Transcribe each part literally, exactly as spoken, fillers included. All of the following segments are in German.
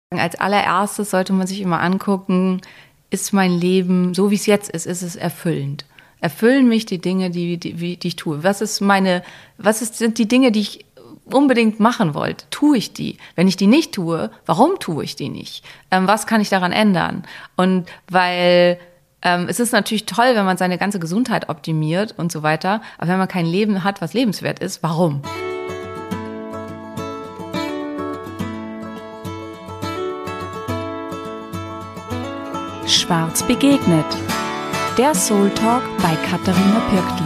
Als allererstes sollte man sich immer angucken, ist mein Leben, so wie es jetzt ist, ist es erfüllend? Erfüllen mich die Dinge, die, die, die ich tue? Was ist meine, was ist, sind die Dinge, die ich unbedingt machen wollte? Tue ich die? Wenn ich die nicht tue, warum tue ich die nicht? Ähm, was kann ich daran ändern? Und weil ähm, es ist natürlich toll, wenn man seine ganze Gesundheit optimiert und so weiter, aber wenn man kein Leben hat, was lebenswert ist, warum? Schwarz begegnet. Der Soul Talk bei Katharina Pirkli.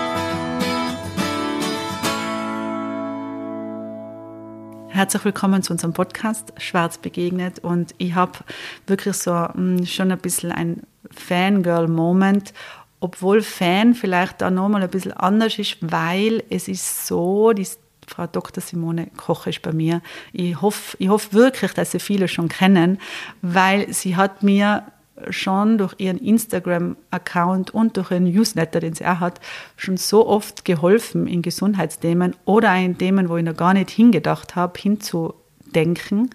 Herzlich willkommen zu unserem Podcast Schwarz begegnet, und ich habe wirklich so mh, schon ein bisschen ein Fangirl-Moment, obwohl Fan vielleicht auch nochmal ein bisschen anders ist, weil es ist so, die Frau Doktor Simone Koch ist bei mir. Ich hoffe, ich hoffe wirklich, dass Sie viele schon kennen, weil sie hat mir schon durch ihren Instagram-Account und durch ihren Newsletter, den sie auch hat, schon so oft geholfen in Gesundheitsthemen oder in Themen, wo ich noch gar nicht hingedacht habe, hinzudenken.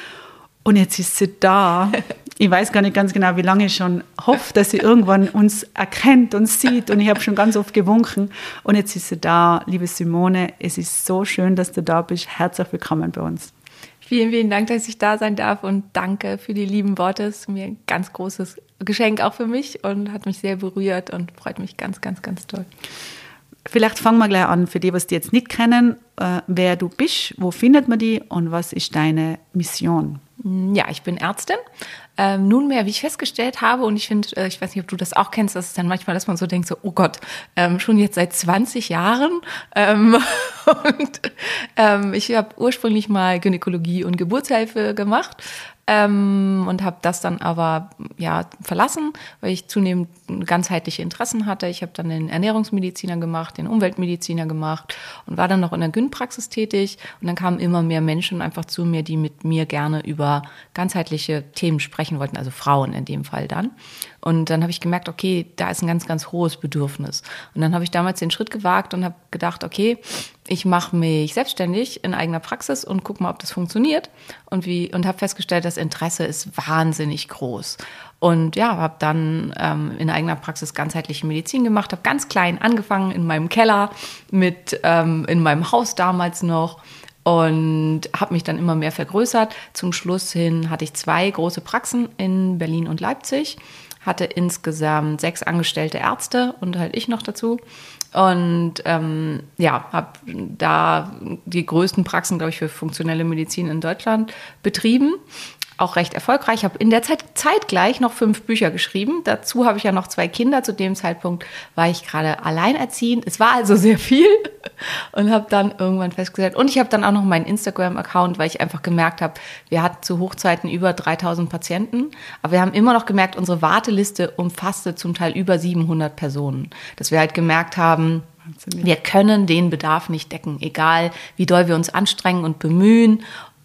Und jetzt ist sie da. Ich weiß gar nicht ganz genau, wie lange ich schon hoffe, dass sie irgendwann uns erkennt und sieht. Und ich habe schon ganz oft gewunken. Und jetzt ist sie da. Liebe Simone, es ist so schön, dass du da bist. Herzlich willkommen bei uns. Vielen, vielen Dank, dass ich da sein darf, und danke für die lieben Worte. Es ist mir ein ganz großes Geschenk auch für mich und hat mich sehr berührt und freut mich ganz, ganz, ganz toll. Vielleicht fangen wir gleich an, für die, was die jetzt nicht kennen, äh, wer du bist, wo findet man die und was ist deine Mission? Ja, ich bin Ärztin. Ähm, nunmehr, wie ich festgestellt habe, und ich finde, äh, ich weiß nicht, ob du das auch kennst, dass es dann manchmal, dass man so denkt, so, oh Gott, ähm, schon jetzt seit zwanzig Jahren. Ähm, und ähm, ich habe ursprünglich mal Gynäkologie und Geburtshilfe gemacht. Ähm, und habe das dann aber ja verlassen, weil ich zunehmend ganzheitliche Interessen hatte. Ich habe dann den Ernährungsmediziner gemacht, den Umweltmediziner gemacht und war dann noch in der Gyn-Praxis tätig. Und dann kamen immer mehr Menschen einfach zu mir, die mit mir gerne über ganzheitliche Themen sprechen wollten, also Frauen in dem Fall dann. Und dann habe ich gemerkt, okay, da ist ein ganz, ganz hohes Bedürfnis. Und dann habe ich damals den Schritt gewagt und habe gedacht, okay, ich mache mich selbstständig in eigener Praxis und gucke mal, ob das funktioniert. Und wie und habe festgestellt, das Interesse ist wahnsinnig groß. Und ja, habe dann ähm, in eigener Praxis ganzheitliche Medizin gemacht, habe ganz klein angefangen in meinem Keller, mit ähm, in meinem Haus damals noch. Und habe mich dann immer mehr vergrößert. Zum Schluss hin hatte ich zwei große Praxen in Berlin und Leipzig, hatte insgesamt sechs angestellte Ärzte und halt ich noch dazu. Und ähm, ja, habe da die größten Praxen, glaube ich, für funktionelle Medizin in Deutschland betrieben. Auch recht erfolgreich. Ich habe in der Zeit zeitgleich noch fünf Bücher geschrieben. Dazu habe ich ja noch zwei Kinder. Zu dem Zeitpunkt war ich gerade alleinerziehend. Es war also sehr viel und habe dann irgendwann festgestellt. Und ich habe dann auch noch meinen Instagram-Account, weil ich einfach gemerkt habe, wir hatten zu Hochzeiten über dreitausend Patienten. Aber wir haben immer noch gemerkt, unsere Warteliste umfasste zum Teil über siebenhundert Personen. Dass wir halt gemerkt haben, wir können den Bedarf nicht decken, egal wie doll wir uns anstrengen und bemühen.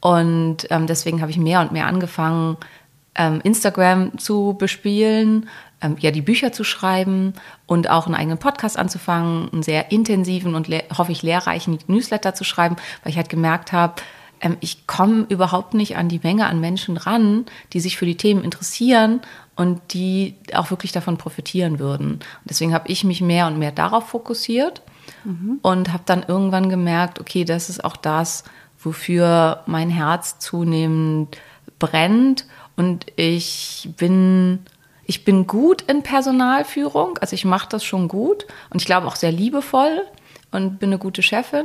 Und ähm, deswegen habe ich mehr und mehr angefangen, ähm, Instagram zu bespielen, ähm, ja, die Bücher zu schreiben und auch einen eigenen Podcast anzufangen, einen sehr intensiven und le- hoffe ich lehrreichen Newsletter zu schreiben, weil ich halt gemerkt habe, ähm, ich komme überhaupt nicht an die Menge an Menschen ran, die sich für die Themen interessieren und die auch wirklich davon profitieren würden. Und deswegen habe ich mich mehr und mehr darauf fokussiert mhm. und habe dann irgendwann gemerkt, okay, das ist auch das, wofür mein Herz zunehmend brennt. Und ich bin, ich bin gut in Personalführung, also ich mache das schon gut und ich glaube auch sehr liebevoll und bin eine gute Chefin.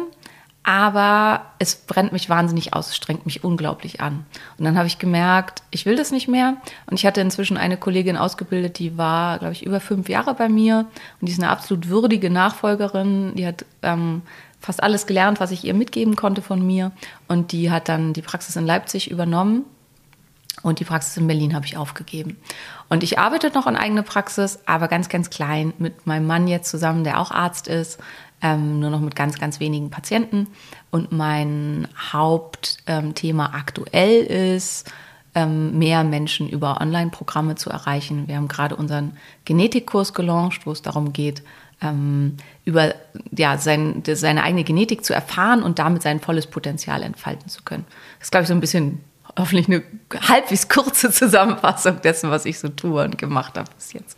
Aber es brennt mich wahnsinnig aus, es strengt mich unglaublich an. Und dann habe ich gemerkt, ich will das nicht mehr. Und ich hatte inzwischen eine Kollegin ausgebildet, die war, glaube ich, über fünf Jahre bei mir. Und die ist eine absolut würdige Nachfolgerin. Die hat ähm, fast alles gelernt, was ich ihr mitgeben konnte von mir. Und die hat dann die Praxis in Leipzig übernommen. Und die Praxis in Berlin habe ich aufgegeben. Und ich arbeite noch in eigener Praxis, aber ganz, ganz klein mit meinem Mann jetzt zusammen, der auch Arzt ist. Ähm, nur noch mit ganz, ganz wenigen Patienten. Und mein Hauptthema ähm, aktuell ist, ähm, mehr Menschen über Online-Programme zu erreichen. Wir haben gerade unseren Genetikkurs gelauncht, wo es darum geht, ähm, über ja, sein, seine eigene Genetik zu erfahren und damit sein volles Potenzial entfalten zu können. Das ist, glaube ich, so ein bisschen hoffentlich eine halbwegs kurze Zusammenfassung dessen, was ich so tue und gemacht habe bis jetzt.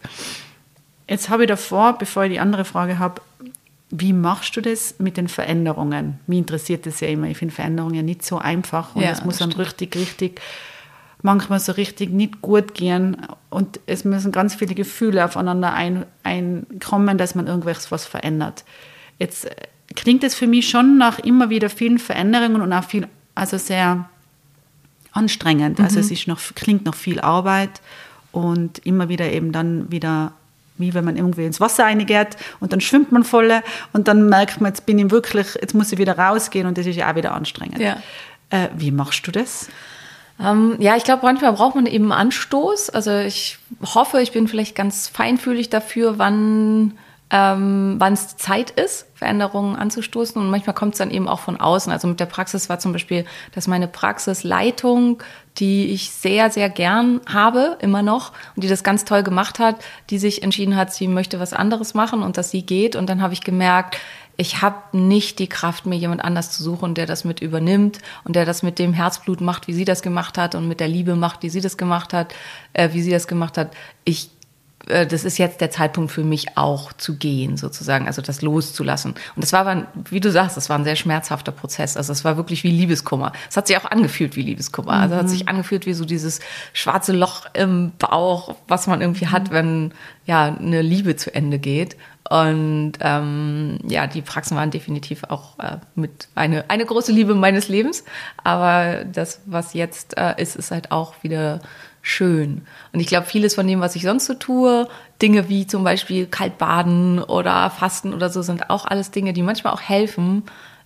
Jetzt habe ich davor, bevor ich die andere Frage habe, wie machst du das mit den Veränderungen? Mich interessiert das ja immer. Ich finde Veränderungen ja nicht so einfach und es ja, muss dann richtig, richtig, manchmal so richtig nicht gut gehen und es müssen ganz viele Gefühle aufeinander ein, einkommen, dass man irgendwas was verändert. Jetzt klingt es für mich schon nach immer wieder vielen Veränderungen und auch viel, also sehr anstrengend. Mhm. Also es ist noch, klingt noch viel Arbeit und immer wieder eben dann wieder, wie wenn man irgendwie ins Wasser reingeht und dann schwimmt man voll und dann merkt man, jetzt bin ich wirklich, jetzt muss ich wieder rausgehen und das ist ja auch wieder anstrengend. Ja. Äh, wie machst du das? Ähm, ja, ich glaube, manchmal braucht man eben einen Anstoß. Also ich hoffe, ich bin vielleicht ganz feinfühlig dafür, wann ähm, wann es Zeit ist, Veränderungen anzustoßen. Und manchmal kommt es dann eben auch von außen. Also mit der Praxis war zum Beispiel, dass meine Praxisleitung, die ich sehr, sehr gern habe, immer noch, und die das ganz toll gemacht hat, die sich entschieden hat, sie möchte was anderes machen und dass sie geht. Und dann habe ich gemerkt, ich habe nicht die Kraft, mir jemand anders zu suchen, der das mit übernimmt und der das mit dem Herzblut macht, wie sie das gemacht hat und mit der Liebe macht, wie sie das gemacht hat, äh, wie sie das gemacht hat. Ich Das ist jetzt der Zeitpunkt für mich auch zu gehen, sozusagen, also das loszulassen. Und das war aber, wie du sagst, das war ein sehr schmerzhafter Prozess. Also es war wirklich wie Liebeskummer. Es hat sich auch angefühlt wie Liebeskummer. Also es hat sich angefühlt wie so dieses schwarze Loch im Bauch, was man irgendwie hat, wenn ja eine Liebe zu Ende geht. Und ähm, ja, die Praxen waren definitiv auch äh, mit eine eine große Liebe meines Lebens. Aber das, was jetzt äh, ist, ist halt auch wieder schön. Und ich glaube, vieles von dem, was ich sonst so tue, Dinge wie zum Beispiel kalt baden oder Fasten oder so, sind auch alles Dinge, die manchmal auch helfen,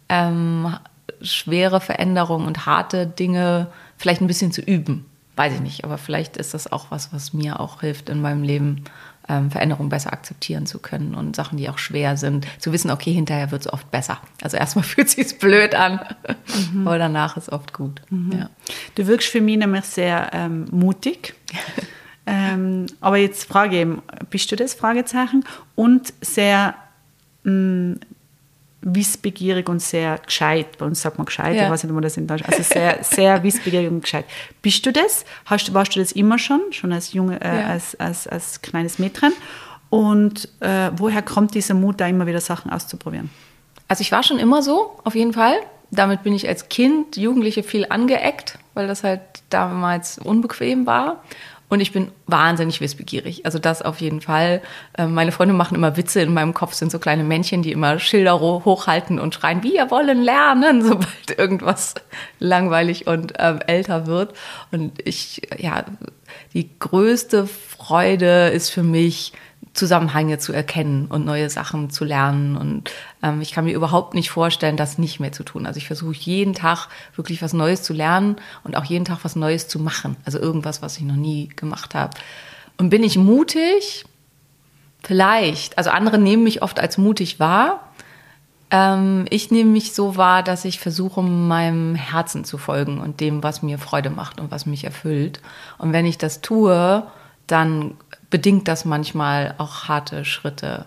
ähm, schwere Veränderungen und harte Dinge vielleicht ein bisschen zu üben. Weiß ich nicht, aber vielleicht ist das auch was, was mir auch hilft in meinem Leben, ähm, Veränderungen besser akzeptieren zu können und Sachen, die auch schwer sind, zu wissen, okay, hinterher wird es oft besser. Also erstmal fühlt es sich blöd an, mhm. aber danach ist oft gut. Mhm. Ja. Du wirkst für mich nämlich sehr ähm, mutig. ähm, aber jetzt frage ich eben, bist du das? Fragezeichen. Und sehr mh, wissbegierig und sehr gescheit. Bei uns sagt man gescheit, ja. Ich weiß nicht, ob man das in Deutsch. Also sehr, sehr wissbegierig und gescheit. Bist du das? Hast, warst du das immer schon? Schon als junge, äh, ja. als, als, als kleines Mädchen? Und äh, woher kommt dieser Mut, da immer wieder Sachen auszuprobieren? Also ich war schon immer so, auf jeden Fall. Damit bin ich als Kind, Jugendliche viel angeeckt, weil das halt damals unbequem war. Und ich bin wahnsinnig wissbegierig. Also das auf jeden Fall. Meine Freunde machen immer Witze. In meinem Kopf sind so kleine Männchen, die immer Schilder hochhalten und schreien, wir wollen lernen, sobald irgendwas langweilig und ähm, älter wird. Und ich, ja, die größte Freude ist für mich, Zusammenhänge zu erkennen und neue Sachen zu lernen. Und ähm, ich kann mir überhaupt nicht vorstellen, das nicht mehr zu tun. Also ich versuche jeden Tag wirklich was Neues zu lernen und auch jeden Tag was Neues zu machen. Also irgendwas, was ich noch nie gemacht habe. Und bin ich mutig? Vielleicht. Also andere nehmen mich oft als mutig wahr. Ähm, ich nehme mich so wahr, dass ich versuche, meinem Herzen zu folgen und dem, was mir Freude macht und was mich erfüllt. Und wenn ich das tue, dann bedingt das manchmal auch harte Schritte.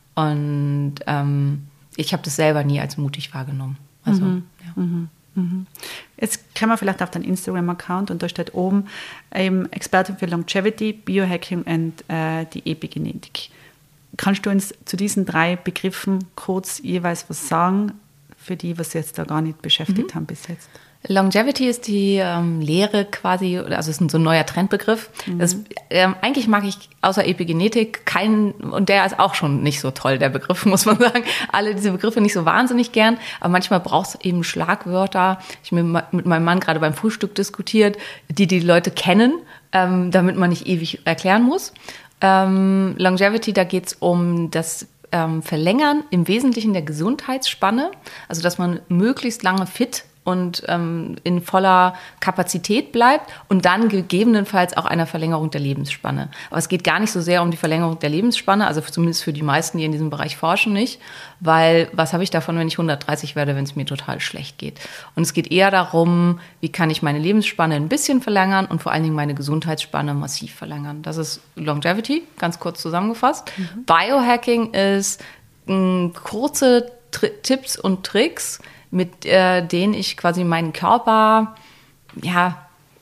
Und ähm, ich habe das selber nie als mutig wahrgenommen. Also, mhm. ja. Mhm. Mhm. Jetzt kann man vielleicht auf deinen Instagram-Account und da steht oben ähm, Expertin für Longevity, Biohacking und äh, die Epigenetik. Kannst du uns zu diesen drei Begriffen kurz jeweils was sagen, für die, was Sie jetzt da gar nicht beschäftigt mhm. haben bis jetzt? Longevity ist die ähm, Lehre quasi, also ist ein, so ein neuer Trendbegriff. Mhm. Das, ähm, eigentlich mag ich außer Epigenetik keinen, und der ist auch schon nicht so toll, der Begriff, muss man sagen. Alle diese Begriffe nicht so wahnsinnig gern, aber manchmal braucht es eben Schlagwörter. Ich habe mit meinem Mann gerade beim Frühstück diskutiert, die die Leute kennen, ähm, damit man nicht ewig erklären muss. Ähm, Longevity, da geht es um das ähm, Verlängern im Wesentlichen der Gesundheitsspanne, also dass man möglichst lange fit und ähm, in voller Kapazität bleibt und dann gegebenenfalls auch einer Verlängerung der Lebensspanne. Aber es geht gar nicht so sehr um die Verlängerung der Lebensspanne, also zumindest für die meisten, die in diesem Bereich forschen, nicht, weil was habe ich davon, wenn ich hundertdreißig werde, wenn es mir total schlecht geht? Und es geht eher darum, wie kann ich meine Lebensspanne ein bisschen verlängern und vor allen Dingen meine Gesundheitsspanne massiv verlängern. Das ist Longevity, ganz kurz zusammengefasst. Mhm. Biohacking ist mh, kurze Tri- Tipps und Tricks, mit äh, denen ich quasi meinen Körper ja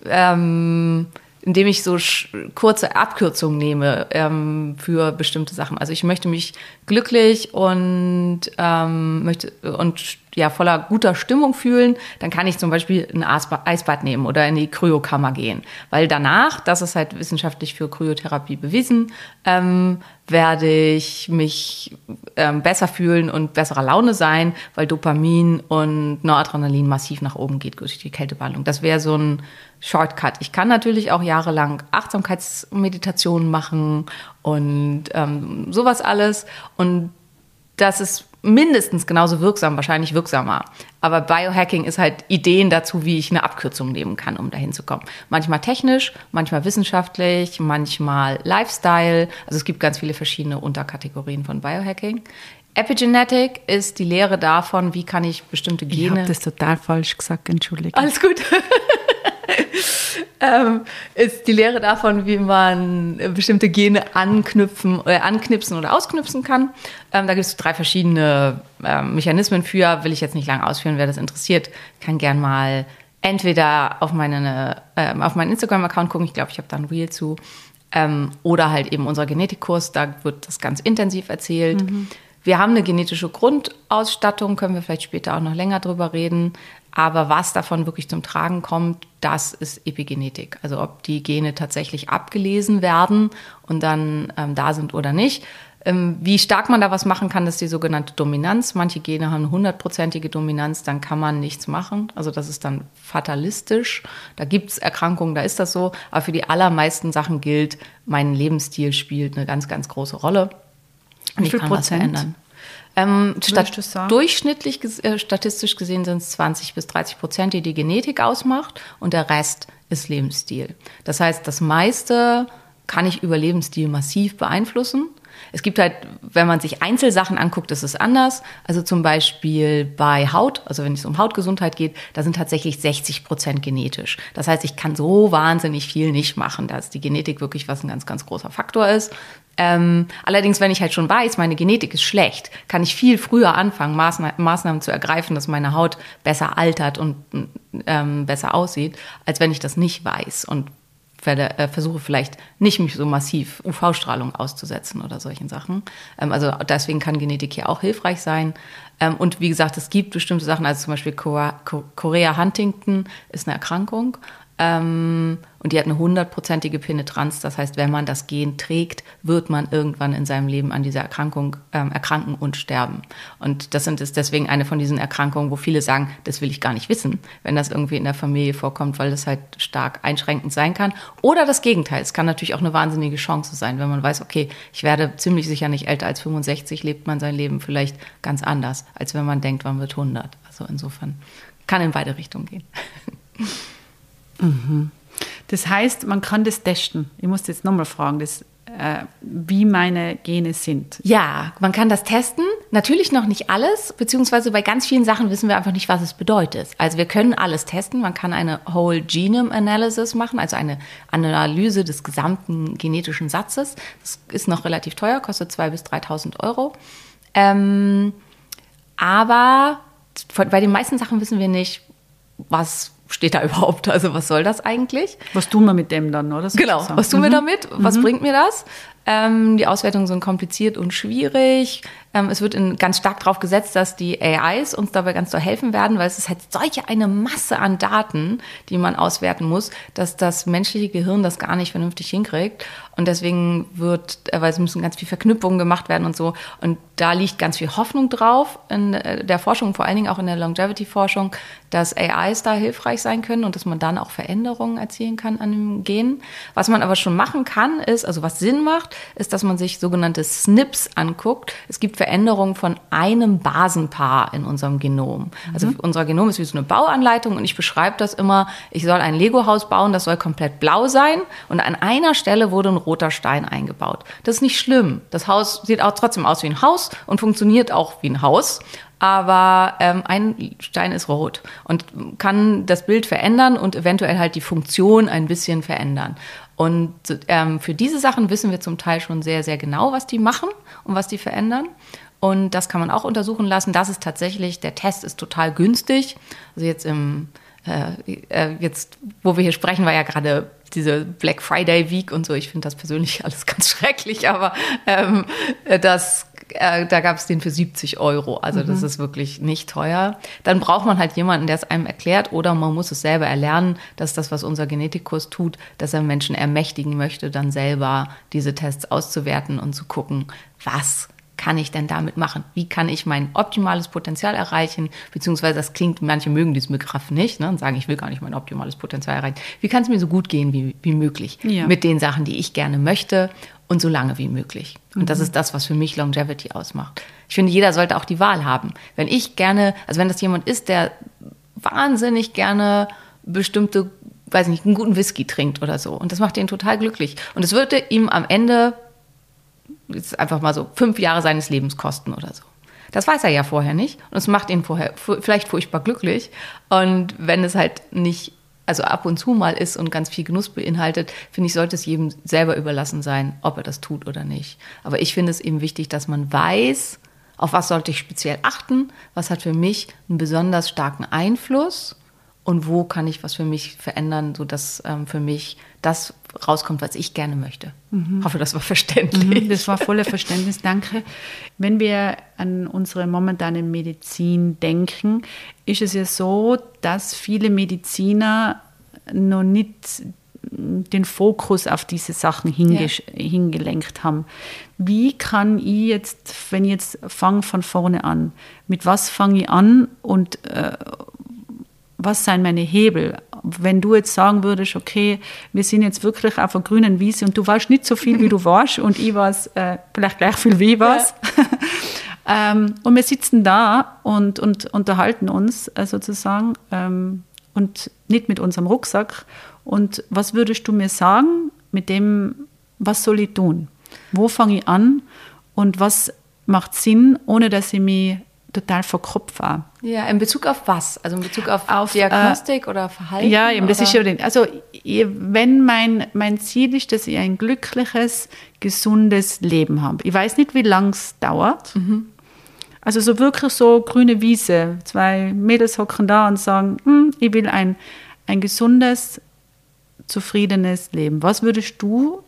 ähm, indem ich so kurze Abkürzungen nehme ähm, für bestimmte Sachen. Also ich möchte mich glücklich und ähm, möchte und ja voller guter Stimmung fühlen, dann kann ich zum Beispiel ein Eisbad nehmen oder in die Kryokammer gehen. Weil danach, das ist halt wissenschaftlich für Kryotherapie bewiesen, ähm, werde ich mich ähm, besser fühlen und besserer Laune sein, weil Dopamin und Noradrenalin massiv nach oben geht durch die Kältebehandlung. Das wäre so ein Shortcut. Ich kann natürlich auch jahrelang Achtsamkeitsmeditationen machen und ähm, sowas alles. Und das ist mindestens genauso wirksam, wahrscheinlich wirksamer. Aber Biohacking ist halt Ideen dazu, wie ich eine Abkürzung nehmen kann, um dahin zu kommen. Manchmal technisch, manchmal wissenschaftlich, manchmal Lifestyle. Also es gibt ganz viele verschiedene Unterkategorien von Biohacking. Epigenetik ist die Lehre davon, wie kann ich bestimmte Gene... Ich habe das total falsch gesagt, entschuldige. Alles gut. ähm, ist die Lehre davon, wie man bestimmte Gene anknüpfen, äh, anknipsen oder ausknipsen kann. Ähm, da gibt es drei verschiedene ähm, Mechanismen für, will ich jetzt nicht lange ausführen, wer das interessiert, kann gern mal entweder auf, meine, äh, auf meinen Instagram-Account gucken, ich glaube, ich habe da ein Reel zu, ähm, oder halt eben unser Genetikkurs, da wird das ganz intensiv erzählt. Mhm. Wir haben eine genetische Grundausstattung, können wir vielleicht später auch noch länger drüber reden. Aber was davon wirklich zum Tragen kommt, das ist Epigenetik. Also ob die Gene tatsächlich abgelesen werden und dann ähm, da sind oder nicht. Ähm, wie stark man da was machen kann, das ist die sogenannte Dominanz. Manche Gene haben eine hundertprozentige Dominanz, dann kann man nichts machen. Also das ist dann fatalistisch. Da gibt es Erkrankungen, da ist das so. Aber für die allermeisten Sachen gilt, mein Lebensstil spielt eine ganz, ganz große Rolle. Wie viel Prozent? Ähm, stat- durchschnittlich äh, statistisch gesehen sind es zwanzig bis dreißig Prozent, die die Genetik ausmacht und der Rest ist Lebensstil. Das heißt, das meiste kann ich über Lebensstil massiv beeinflussen. Es gibt halt, wenn man sich Einzelsachen anguckt, ist es anders. Also zum Beispiel bei Haut, also wenn es um Hautgesundheit geht, da sind tatsächlich sechzig Prozent genetisch. Das heißt, ich kann so wahnsinnig viel nicht machen. Da ist die Genetik wirklich was ein ganz, ganz großer Faktor ist. Ähm, allerdings, wenn ich halt schon weiß, meine Genetik ist schlecht, kann ich viel früher anfangen, Maßna- Maßnahmen zu ergreifen, dass meine Haut besser altert und ähm, besser aussieht, als wenn ich das nicht weiß und werde, äh, versuche vielleicht nicht mich so massiv U V-Strahlung auszusetzen oder solchen Sachen. Ähm, also deswegen kann Genetik hier auch hilfreich sein. Ähm, und wie gesagt, es gibt bestimmte Sachen, also zum Beispiel Chorea-Huntington ist eine Erkrankung. Ähm, und die hat eine hundertprozentige Penetranz. Das heißt, wenn man das Gen trägt, wird man irgendwann in seinem Leben an dieser Erkrankung ähm, erkranken und sterben. Und das sind, ist deswegen eine von diesen Erkrankungen, wo viele sagen, das will ich gar nicht wissen, wenn das irgendwie in der Familie vorkommt, weil das halt stark einschränkend sein kann. Oder das Gegenteil. Es kann natürlich auch eine wahnsinnige Chance sein, wenn man weiß, okay, ich werde ziemlich sicher nicht älter als fünfundsechzig, lebt man sein Leben vielleicht ganz anders, als wenn man denkt, man wird hundert. Also insofern kann in beide Richtungen gehen. Mhm. Das heißt, man kann das testen. Ich muss jetzt nochmal fragen, das, äh, wie meine Gene sind. Ja, man kann das testen. Natürlich noch nicht alles, beziehungsweise bei ganz vielen Sachen wissen wir einfach nicht, was es bedeutet. Also wir können alles testen. Man kann eine Whole Genome Analysis machen, also eine Analyse des gesamten genetischen Satzes. Das ist noch relativ teuer, kostet zweitausend bis dreitausend Euro. Ähm, aber bei den meisten Sachen wissen wir nicht, was steht da überhaupt? Also was soll das eigentlich? Was tun wir mit dem dann, oder? Genau, was tun wir mhm. damit? Was mhm. bringt mir das? Ähm, die Auswertungen sind kompliziert und schwierig. Ähm, es wird in, ganz stark darauf gesetzt, dass die A Is uns dabei ganz doll helfen werden, weil es ist halt solche eine Masse an Daten, die man auswerten muss, dass das menschliche Gehirn das gar nicht vernünftig hinkriegt. Und deswegen wird, weil es müssen ganz viele Verknüpfungen gemacht werden und so. Und da liegt ganz viel Hoffnung drauf in der Forschung, vor allen Dingen auch in der Longevity-Forschung, dass A Is da hilfreich sein können und dass man dann auch Veränderungen erzielen kann an dem Gen. Was man aber schon machen kann, ist, also was Sinn macht, ist, dass man sich sogenannte S N Ps anguckt. Es gibt Veränderungen von einem Basenpaar in unserem Genom. Mhm. Also unser Genom ist wie so eine Bauanleitung und ich beschreibe das immer, ich soll ein Lego-Haus bauen, das soll komplett blau sein und an einer Stelle wurde ein roter Stein eingebaut. Das ist nicht schlimm. Das Haus sieht auch trotzdem aus wie ein Haus und funktioniert auch wie ein Haus. Aber ähm, ein Stein ist rot und kann das Bild verändern und eventuell halt die Funktion ein bisschen verändern. Und ähm, für diese Sachen wissen wir zum Teil schon sehr, sehr genau, was die machen und was die verändern. Und das kann man auch untersuchen lassen. Das ist tatsächlich, der Test ist total günstig. Also jetzt im äh, äh, jetzt, wo wir hier sprechen, war ja gerade diese Black Friday Week und so. Ich finde das persönlich alles ganz schrecklich, aber ähm, das, äh, da gab es den für siebzig Euro. Also mhm. das ist wirklich nicht teuer. Dann braucht man halt jemanden, der es einem erklärt, oder man muss es selber erlernen. Das ist das, was unser Genetikkurs tut, dass er Menschen ermächtigen möchte, dann selber diese Tests auszuwerten und zu gucken, was kann ich denn damit machen? Wie kann ich mein optimales Potenzial erreichen? Beziehungsweise das klingt, manche mögen diesen Begriff nicht, ne, und sagen, ich will gar nicht mein optimales Potenzial erreichen. Wie kann es mir so gut gehen wie, wie möglich? Ja. Mit den Sachen, die ich gerne möchte und so lange wie möglich. Und mhm. das ist das, was für mich Longevity ausmacht. Ich finde, jeder sollte auch die Wahl haben. Wenn ich gerne, also wenn das jemand ist, der wahnsinnig gerne bestimmte, weiß nicht, einen guten Whisky trinkt oder so, und das macht ihn total glücklich. Und es würde ihm am Ende jetzt einfach mal so fünf Jahre seines Lebens kosten oder so. Das weiß er ja vorher nicht und es macht ihn vorher vielleicht furchtbar glücklich. Und wenn es halt nicht, also ab und zu mal ist und ganz viel Genuss beinhaltet, finde ich, sollte es jedem selber überlassen sein, ob er das tut oder nicht. Aber ich finde es eben wichtig, dass man weiß, auf was sollte ich speziell achten, was hat für mich einen besonders starken Einfluss und wo kann ich was für mich verändern, sodass ähm, für mich das rauskommt, was ich gerne möchte. Mhm. Ich hoffe, das war verständlich. Mhm, das war voller Verständnis, danke. Wenn wir an unsere momentane Medizin denken, ist es ja so, dass viele Mediziner noch nicht den Fokus auf diese Sachen hinge- ja. hingelenkt haben. Wie kann ich jetzt, wenn ich jetzt fange von vorne an, mit was fange ich an und äh, was sind meine Hebel? Wenn du jetzt sagen würdest, okay, wir sind jetzt wirklich auf einer grünen Wiese und du weißt nicht so viel, wie du warst und ich weiß äh, vielleicht gleich viel, wie ich weiß. Ja. ähm, und wir sitzen da und, und unterhalten uns äh, sozusagen ähm, und nicht mit unserem Rucksack. Und was würdest du mir sagen mit dem, was soll ich tun? Wo fange ich an und was macht Sinn, ohne dass ich mich total verkopfe? Ja, in Bezug auf was? Also in Bezug auf, auf Diagnostik äh, oder Verhalten? Ja, eben, das ist ja, also wenn mein, mein Ziel ist, dass ich ein glückliches, gesundes Leben habe. Ich weiß nicht, wie lange es dauert. Mhm. Also so wirklich so grüne Wiese. Zwei Mädels hocken da und sagen, hm, ich will ein, ein gesundes, zufriedenes Leben. Was würdest du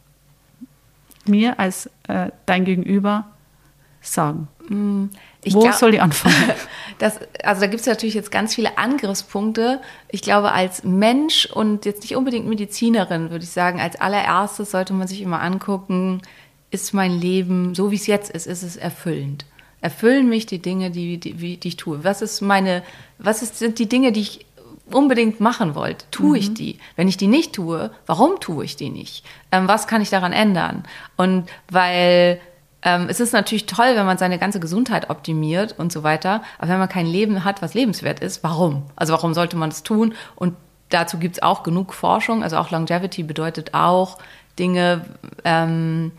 mir als äh, dein Gegenüber sagen? Ich Wo glaub, soll ich anfangen? Das, also da gibt es natürlich jetzt ganz viele Angriffspunkte. Ich glaube, als Mensch und jetzt nicht unbedingt Medizinerin, würde ich sagen, als allererstes sollte man sich immer angucken, ist mein Leben, so wie es jetzt ist, ist es erfüllend? Erfüllen mich die Dinge, die, die, die ich tue? Was ist meine, was ist, sind die Dinge, die ich unbedingt machen wollte? Tue mhm. ich die? Wenn ich die nicht tue, warum tue ich die nicht? Ähm, was kann ich daran ändern? Und weil Ähm, es ist natürlich toll, wenn man seine ganze Gesundheit optimiert und so weiter, aber wenn man kein Leben hat, was lebenswert ist, warum? Also warum sollte man das tun? Und dazu gibt es auch genug Forschung, also auch Longevity bedeutet auch Dinge ähm,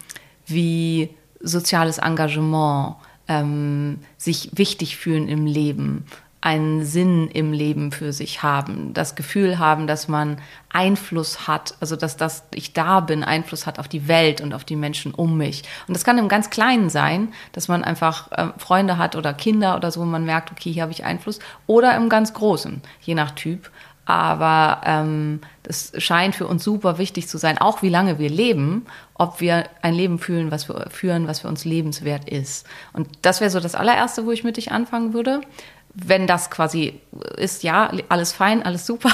wie soziales Engagement, ähm, sich wichtig fühlen im Leben, einen Sinn im Leben für sich haben, das Gefühl haben, dass man Einfluss hat, also dass das ich da bin, Einfluss hat auf die Welt und auf die Menschen um mich. Und das kann im ganz Kleinen sein, dass man einfach äh, Freunde hat oder Kinder oder so, wo man merkt, okay, hier habe ich Einfluss, oder im ganz Großen, je nach Typ. Aber ähm, das scheint für uns super wichtig zu sein, auch wie lange wir leben, ob wir ein Leben fühlen, was wir führen, was für uns lebenswert ist. Und das wäre so das allererste, wo ich mit dich anfangen würde. Wenn das quasi ist, ja, alles fein, alles super,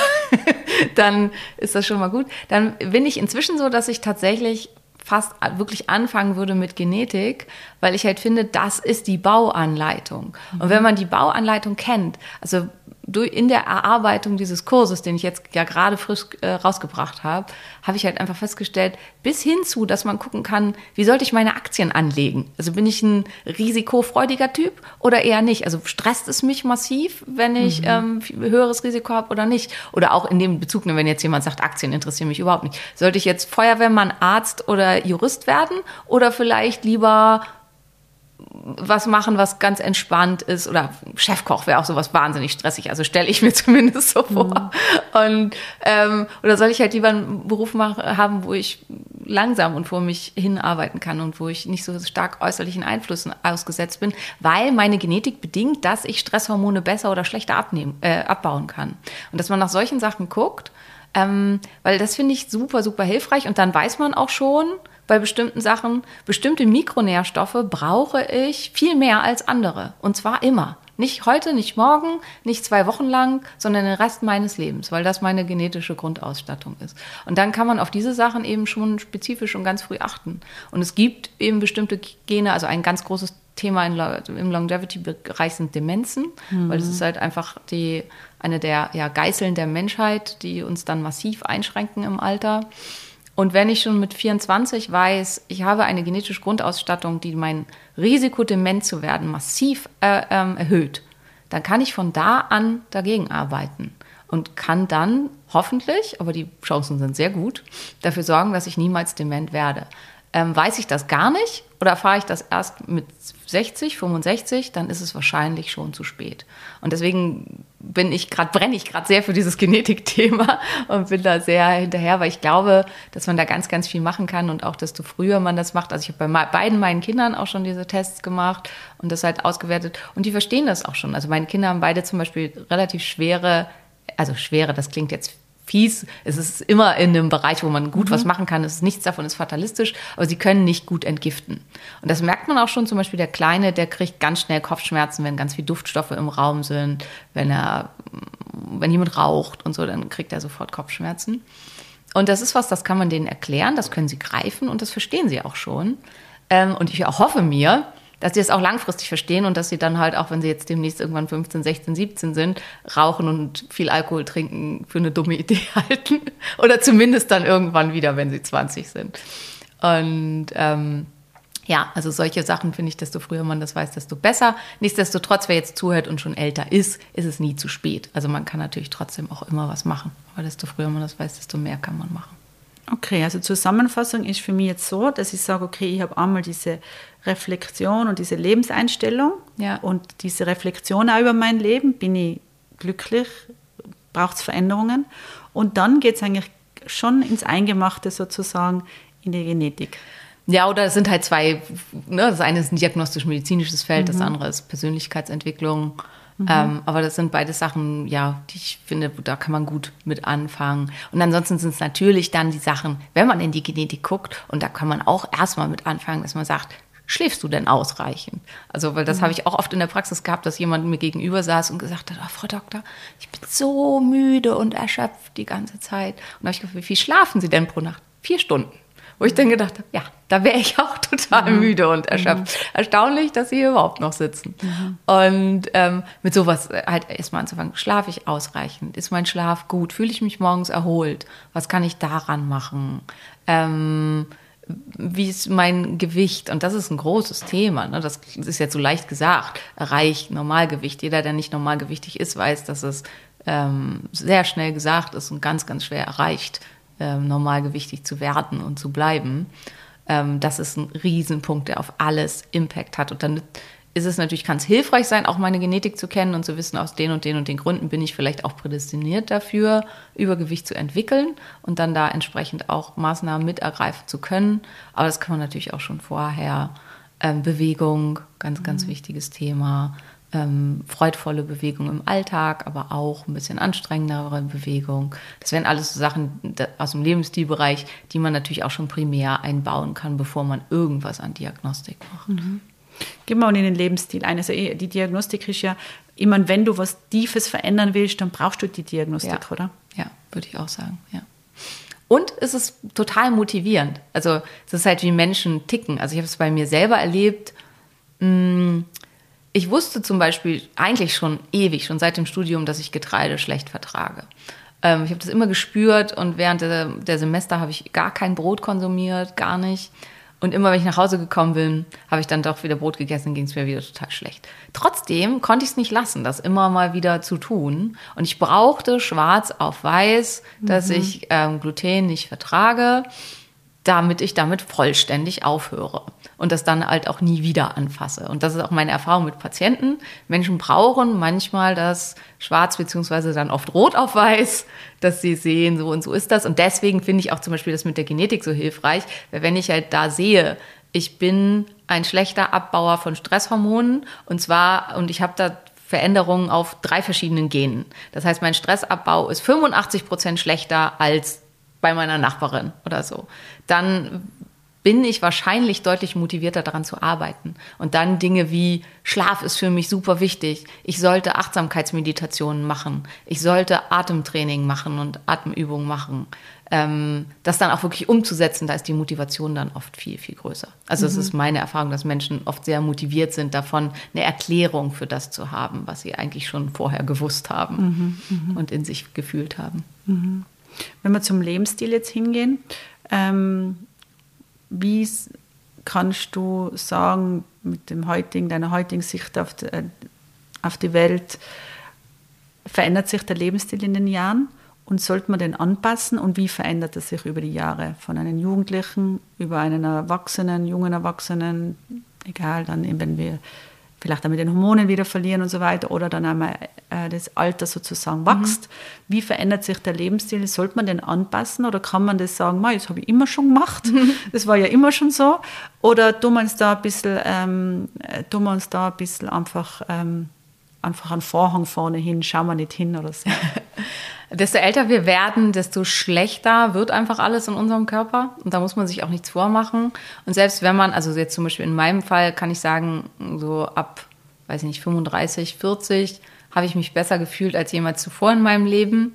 dann ist das schon mal gut. Dann bin ich inzwischen so, dass ich tatsächlich fast wirklich anfangen würde mit Genetik, weil ich halt finde, das ist die Bauanleitung. Mhm. Und wenn man die Bauanleitung kennt, also in der Erarbeitung dieses Kurses, den ich jetzt ja gerade frisch äh, rausgebracht habe, habe ich halt einfach festgestellt, bis hin zu, dass man gucken kann, wie sollte ich meine Aktien anlegen? Also bin ich ein risikofreudiger Typ oder eher nicht? Also stresst es mich massiv, wenn ich mhm. ähm, höheres Risiko habe oder nicht? Oder auch in dem Bezug, wenn jetzt jemand sagt, Aktien interessieren mich überhaupt nicht. Sollte ich jetzt Feuerwehrmann, Arzt oder Jurist werden oder vielleicht lieber was machen, was ganz entspannt ist, oder Chefkoch wäre auch sowas wahnsinnig stressig, also stelle ich mir zumindest so vor. Mhm. Und ähm, oder soll ich halt lieber einen Beruf machen, haben, wo ich langsam und vor mich hinarbeiten kann und wo ich nicht so stark äußerlichen Einflüssen ausgesetzt bin, weil meine Genetik bedingt, dass ich Stresshormone besser oder schlechter abnehmen, äh, abbauen kann. Und dass man nach solchen Sachen guckt, ähm, weil das finde ich super, super hilfreich. Und dann weiß man auch schon bei bestimmten Sachen, bestimmte Mikronährstoffe brauche ich viel mehr als andere. Und zwar immer. Nicht heute, nicht morgen, nicht zwei Wochen lang, sondern den Rest meines Lebens, weil das meine genetische Grundausstattung ist. Und dann kann man auf diese Sachen eben schon spezifisch und ganz früh achten. Und es gibt eben bestimmte Gene, also ein ganz großes Thema in, im Longevity-Bereich sind Demenzen, mhm. weil das ist halt einfach die, eine der ja, Geißeln der Menschheit, die uns dann massiv einschränken im Alter. Und wenn ich schon mit vierundzwanzig weiß, ich habe eine genetische Grundausstattung, die mein Risiko, dement zu werden, massiv äh, ähm, erhöht, dann kann ich von da an dagegen arbeiten und kann dann hoffentlich, aber die Chancen sind sehr gut, dafür sorgen, dass ich niemals dement werde. Ähm, weiß ich das gar nicht oder erfahre ich das erst mit sechzig, fünfundsechzig, dann ist es wahrscheinlich schon zu spät. Und deswegen bin ich gerade, brenne ich gerade sehr für dieses Genetikthema und bin da sehr hinterher, weil ich glaube, dass man da ganz, ganz viel machen kann und auch, desto früher man das macht. Also ich habe bei beiden meinen Kindern auch schon diese Tests gemacht und das halt ausgewertet und die verstehen das auch schon. Also meine Kinder haben beide zum Beispiel relativ schwere, also schwere, das klingt jetzt fies, es ist immer in einem Bereich, wo man gut mhm. was machen kann, es ist nichts davon ist fatalistisch, aber sie können nicht gut entgiften. Und das merkt man auch schon, zum Beispiel der Kleine, der kriegt ganz schnell Kopfschmerzen, wenn ganz viele Duftstoffe im Raum sind, wenn er, wenn jemand raucht und so, dann kriegt er sofort Kopfschmerzen. Und das ist was, das kann man denen erklären, das können sie greifen und das verstehen sie auch schon. Und ich hoffe mir, dass sie das auch langfristig verstehen und dass sie dann halt auch, wenn sie jetzt demnächst irgendwann fünfzehn, sechzehn, siebzehn sind, rauchen und viel Alkohol trinken für eine dumme Idee halten. Oder zumindest dann irgendwann wieder, wenn sie zwanzig sind. Und ähm, ja, also solche Sachen finde ich, desto früher man das weiß, desto besser. Nichtsdestotrotz, wer jetzt zuhört und schon älter ist, ist es nie zu spät. Also man kann natürlich trotzdem auch immer was machen. Aber desto früher man das weiß, desto mehr kann man machen. Okay, also Zusammenfassung ist für mich jetzt so, dass ich sage, okay, ich habe einmal diese Reflexion und diese Lebenseinstellung ja. und diese Reflexion auch über mein Leben, bin ich glücklich, braucht es Veränderungen und dann geht es eigentlich schon ins Eingemachte sozusagen, in die Genetik. Ja, oder es sind halt zwei, ne, das eine ist ein diagnostisch-medizinisches Feld, mhm. das andere ist Persönlichkeitsentwicklung. Mhm. Ähm, aber das sind beide Sachen, ja, die ich finde, da kann man gut mit anfangen. Und ansonsten sind es natürlich dann die Sachen, wenn man in die Genetik guckt, und da kann man auch erstmal mit anfangen, dass man sagt, schläfst du denn ausreichend? Also, weil das mhm. habe ich auch oft in der Praxis gehabt, dass jemand mir gegenüber saß und gesagt hat, oh, Frau Doktor, ich bin so müde und erschöpft die ganze Zeit. Und da habe ich gefragt, wie viel schlafen Sie denn pro Nacht? Vier Stunden. Wo ich dann gedacht habe, ja, da wäre ich auch total mhm. müde und erschöpft. Mhm. Erstaunlich, dass sie hier überhaupt noch sitzen. Mhm. Und ähm, mit sowas halt erstmal anzufangen, schlafe ich ausreichend? Ist mein Schlaf gut? Fühle ich mich morgens erholt? Was kann ich daran machen? Ähm, wie ist mein Gewicht? Und das ist ein großes Thema. Ne? Das ist jetzt so leicht gesagt. Erreich Normalgewicht. Jeder, der nicht normalgewichtig ist, weiß, dass es ähm, sehr schnell gesagt ist und ganz, ganz schwer erreicht, ähm, normalgewichtig zu werden und zu bleiben. Ähm, das ist ein Riesenpunkt, der auf alles Impact hat. Und dann ist es natürlich, kann es hilfreich sein, auch meine Genetik zu kennen und zu wissen, aus den und den und den Gründen bin ich vielleicht auch prädestiniert dafür, Übergewicht zu entwickeln und dann da entsprechend auch Maßnahmen mit ergreifen zu können. Aber das kann man natürlich auch schon vorher. Ähm, Bewegung, ganz, ganz mhm. wichtiges Thema. Ähm, freudvolle Bewegung im Alltag, aber auch ein bisschen anstrengendere Bewegung. Das wären alles so Sachen aus dem Lebensstilbereich, die man natürlich auch schon primär einbauen kann, bevor man irgendwas an Diagnostik macht. Mhm. Gehen wir mal in den Lebensstil ein. Also die Diagnostik ist ja, immer wenn du was Tiefes verändern willst, dann brauchst du die Diagnostik, ja. oder? Ja, würde ich auch sagen, ja. Und es ist total motivierend. Also es ist halt, wie Menschen ticken. Also ich habe es bei mir selber erlebt. Ich wusste zum Beispiel eigentlich schon ewig, schon seit dem Studium, dass ich Getreide schlecht vertrage. Ich habe das immer gespürt und während der, der Semester habe ich gar kein Brot konsumiert, gar nicht. Und immer, wenn ich nach Hause gekommen bin, habe ich dann doch wieder Brot gegessen, ging es mir wieder total schlecht. Trotzdem konnte ich es nicht lassen, das immer mal wieder zu tun. Und ich brauchte schwarz auf weiß, dass mhm. ich ähm, Gluten nicht vertrage. damit ich damit vollständig aufhöre und das dann halt auch nie wieder anfasse. Und das ist auch meine Erfahrung mit Patienten. Menschen brauchen manchmal das Schwarz beziehungsweise dann oft Rot auf Weiß, dass sie sehen, so und so ist das. Und deswegen finde ich auch zum Beispiel das mit der Genetik so hilfreich, weil wenn ich halt da sehe, ich bin ein schlechter Abbauer von Stresshormonen und zwar, und ich habe da Veränderungen auf drei verschiedenen Genen. Das heißt, mein Stressabbau ist fünfundachtzig Prozent schlechter als bei meiner Nachbarin oder so. Dann bin ich wahrscheinlich deutlich motivierter daran zu arbeiten. Und dann Dinge wie Schlaf ist für mich super wichtig. Ich sollte Achtsamkeitsmeditationen machen. Ich sollte Atemtraining machen und Atemübungen machen. Ähm, das dann auch wirklich umzusetzen, da ist die Motivation dann oft viel, viel größer. Also es mhm. ist meine Erfahrung, dass Menschen oft sehr motiviert sind davon, eine Erklärung für das zu haben, was sie eigentlich schon vorher gewusst haben mhm. Mhm. und in sich gefühlt haben. Mhm. Wenn wir zum Lebensstil jetzt hingehen, ähm, wie kannst du sagen, mit dem heutigen, deiner heutigen Sicht auf die, auf die Welt, verändert sich der Lebensstil in den Jahren und sollte man den anpassen und wie verändert er sich über die Jahre? Von einem Jugendlichen über einen Erwachsenen, jungen Erwachsenen, egal, dann eben, wenn wir vielleicht dann mit den Hormonen wieder verlieren und so weiter oder dann einmal äh, das Alter sozusagen wächst. Mhm. Wie verändert sich der Lebensstil? Sollte man den anpassen oder kann man das sagen, das habe ich immer schon gemacht, mhm. das war ja immer schon so? Oder tun wir uns da ein bisschen, ähm, tun wir uns da ein bisschen einfach, ähm, einfach einen Vorhang vorne hin, schauen wir nicht hin oder so? Desto älter wir werden, desto schlechter wird einfach alles in unserem Körper. Und da muss man sich auch nichts vormachen. Und selbst wenn man, also jetzt zum Beispiel in meinem Fall kann ich sagen, so ab, weiß ich nicht, fünfunddreißig, vierzig habe ich mich besser gefühlt als jemals zuvor in meinem Leben.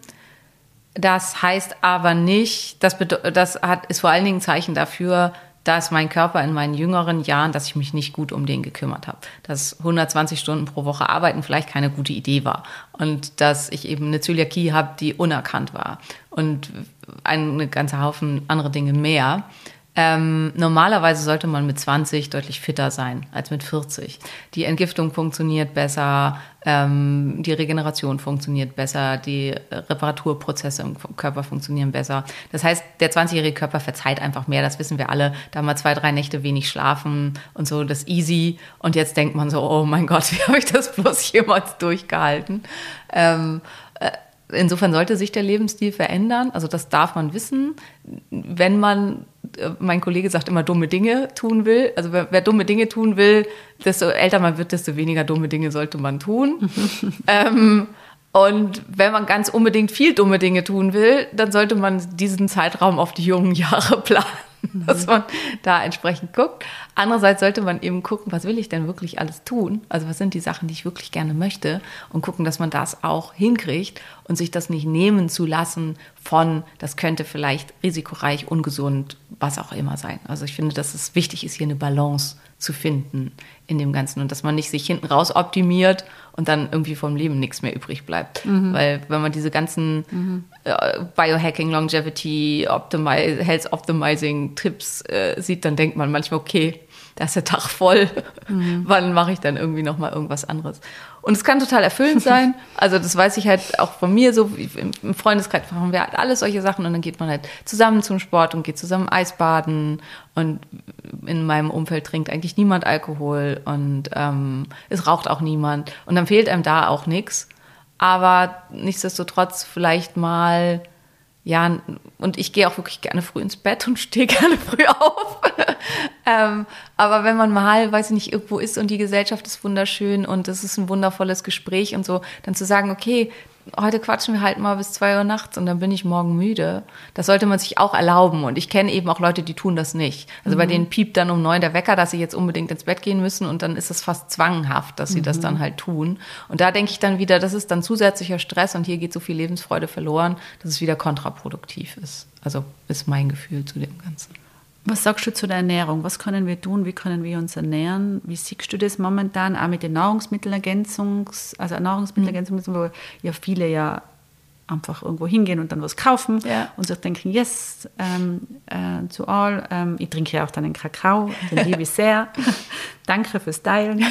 Das heißt aber nicht, das, bedeut- das hat, ist vor allen Dingen ein Zeichen dafür, dass mein Körper in meinen jüngeren Jahren, dass ich mich nicht gut um den gekümmert habe. Dass hundertzwanzig Stunden pro Woche arbeiten vielleicht keine gute Idee war. Und dass ich eben eine Zöliakie habe, die unerkannt war. Und eine ganze Haufen andere Dinge mehr. Ähm, normalerweise sollte man mit zwanzig deutlich fitter sein als mit vierzig. Die Entgiftung funktioniert besser, ähm, die Regeneration funktioniert besser, die Reparaturprozesse im Körper funktionieren besser. Das heißt, der zwanzigjährige Körper verzeiht einfach mehr, das wissen wir alle. Da mal zwei, drei Nächte wenig schlafen und so, das easy. Und jetzt denkt man so, oh mein Gott, wie habe ich das bloß jemals durchgehalten? Ähm, äh, Insofern sollte sich der Lebensstil verändern. Also das darf man wissen, wenn man, mein Kollege sagt immer, dumme Dinge tun will. Also wer, wer dumme Dinge tun will, desto älter man wird, desto weniger dumme Dinge sollte man tun. ähm, und wenn man ganz unbedingt viel dumme Dinge tun will, dann sollte man diesen Zeitraum auf die jungen Jahre planen, mhm. dass man da entsprechend guckt. Andererseits sollte man eben gucken, was will ich denn wirklich alles tun? Also was sind die Sachen, die ich wirklich gerne möchte? Und gucken, dass man das auch hinkriegt und sich das nicht nehmen zu lassen von, das könnte vielleicht risikoreich, ungesund, was auch immer sein. Also ich finde, dass es wichtig ist, hier eine Balance zu finden in dem Ganzen und dass man nicht sich hinten raus optimiert und dann irgendwie vom Leben nichts mehr übrig bleibt. Mhm. Weil wenn man diese ganzen mhm. äh, Biohacking, Longevity, Optimi- Health Optimizing Tipps äh, sieht, dann denkt man manchmal, okay, da ist der Tag voll, mhm. wann mache ich dann irgendwie nochmal irgendwas anderes? Und es kann total erfüllend sein, also das weiß ich halt auch von mir so, im Freundeskreis machen wir halt alles solche Sachen und dann geht man halt zusammen zum Sport und geht zusammen Eisbaden und in meinem Umfeld trinkt eigentlich niemand Alkohol und ähm, es raucht auch niemand und dann fehlt einem da auch nichts, aber nichtsdestotrotz vielleicht mal, ja, und ich gehe auch wirklich gerne früh ins Bett und stehe gerne früh auf. ähm, aber wenn man mal, weiß ich nicht, irgendwo ist und die Gesellschaft ist wunderschön und es ist ein wundervolles Gespräch und so, dann zu sagen, okay, heute quatschen wir halt mal bis zwei Uhr nachts und dann bin ich morgen müde. Das sollte man sich auch erlauben. Und ich kenne eben auch Leute, die tun das nicht. Also mhm. bei denen piept dann um neun der Wecker, dass sie jetzt unbedingt ins Bett gehen müssen und dann ist es fast zwanghaft, dass sie mhm. das dann halt tun. Und da denke ich dann wieder, das ist dann zusätzlicher Stress und hier geht so viel Lebensfreude verloren, dass es wieder kontraproduktiv ist. Also ist mein Gefühl zu dem Ganzen. Was sagst du zu der Ernährung? Was können wir tun? Wie können wir uns ernähren? Wie siehst du das momentan? Auch mit den Nahrungsmittelergänzungs-, also Nahrungsmittelergänzungen, wo ja viele ja einfach irgendwo hingehen und dann was kaufen ja. und sich denken, yes, ähm, äh, zu all. Ähm, ich trinke ja auch dann einen Kakao, den liebe ich sehr. Danke fürs Teilen.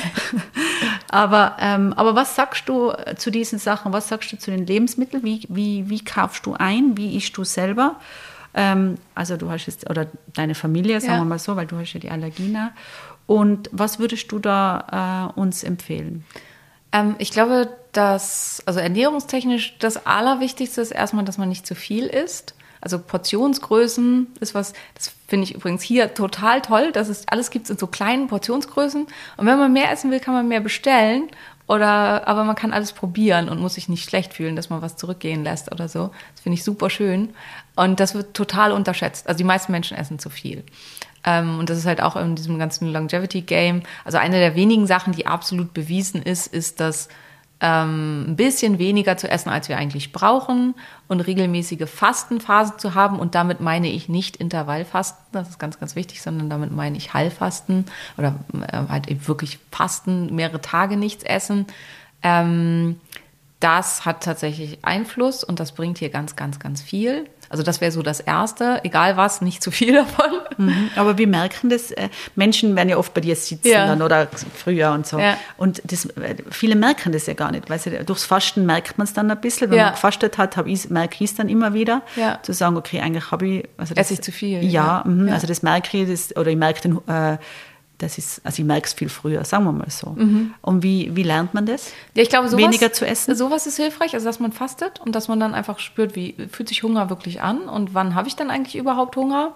aber, ähm, aber was sagst du zu diesen Sachen? Was sagst du zu den Lebensmitteln? Wie, wie, wie kaufst du ein? Wie isst du selber? Ähm, also du hast jetzt, oder deine Familie, sagen Ja. wir mal so, weil du hast ja die Allergien. Und was würdest du da äh, uns empfehlen? Ähm, ich glaube, dass, also ernährungstechnisch das Allerwichtigste ist erstmal, dass man nicht zu viel isst. Also Portionsgrößen ist was, das finde ich übrigens hier total toll, dass es alles gibt in so kleinen Portionsgrößen. Und wenn man mehr essen will, kann man mehr bestellen. Oder, aber man kann alles probieren und muss sich nicht schlecht fühlen, dass man was zurückgehen lässt oder so. Das finde ich super schön. Und das wird total unterschätzt. Also die meisten Menschen essen zu viel. Ähm, und das ist halt auch in diesem ganzen Longevity-Game. Also eine der wenigen Sachen, die absolut bewiesen ist, ist, dass ähm, ein bisschen weniger zu essen, als wir eigentlich brauchen und regelmäßige Fastenphasen zu haben. Und damit meine ich nicht Intervallfasten, das ist ganz, ganz wichtig, sondern damit meine ich Heilfasten oder äh, halt eben wirklich Fasten, mehrere Tage nichts essen. Ähm, das hat tatsächlich Einfluss und das bringt hier ganz, ganz, ganz viel. Also das wäre so das Erste, egal was, nicht zu viel davon. Mhm. Aber wir merken das, äh, Menschen werden ja oft bei dir sitzen Ja. dann oder früher und so. Ja. Und das, äh, viele merken das ja gar nicht, weil sie, durchs Fasten merkt man es dann ein bisschen. Wenn Ja. man gefastet hat, hab ich, merke ich es dann immer wieder, Ja. zu sagen, okay, eigentlich habe ich... Also das, Esse ich zu viel, Ja, ja. mhm, Ja. also das merke ich, das, oder ich merke den... Äh, das ist, also ich merke es viel früher, sagen wir mal so. Mhm. Und wie, wie lernt man das? Ja, ich glaube, sowas, Weniger zu essen? Sowas ist hilfreich, also dass man fastet und dass man dann einfach spürt, wie fühlt sich Hunger wirklich an und wann habe ich dann eigentlich überhaupt Hunger?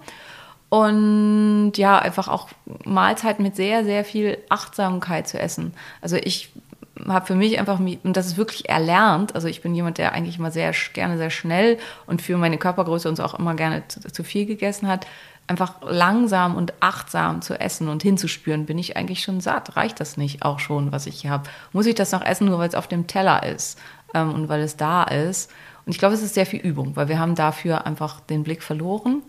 Und ja, einfach auch Mahlzeiten mit sehr, sehr viel Achtsamkeit zu essen. Also ich habe für mich einfach, und das ist wirklich erlernt, also ich bin jemand, der eigentlich immer sehr gerne sehr schnell und für meine Körpergröße und so auch immer gerne zu, zu viel gegessen hat, einfach langsam und achtsam zu essen und hinzuspüren, bin ich eigentlich schon satt? Reicht das nicht auch schon, was ich hier habe? Muss ich das noch essen, nur weil es auf dem Teller ist ähm, und weil es da ist? Und ich glaube, es ist sehr viel Übung, weil wir haben dafür einfach den Blick verloren.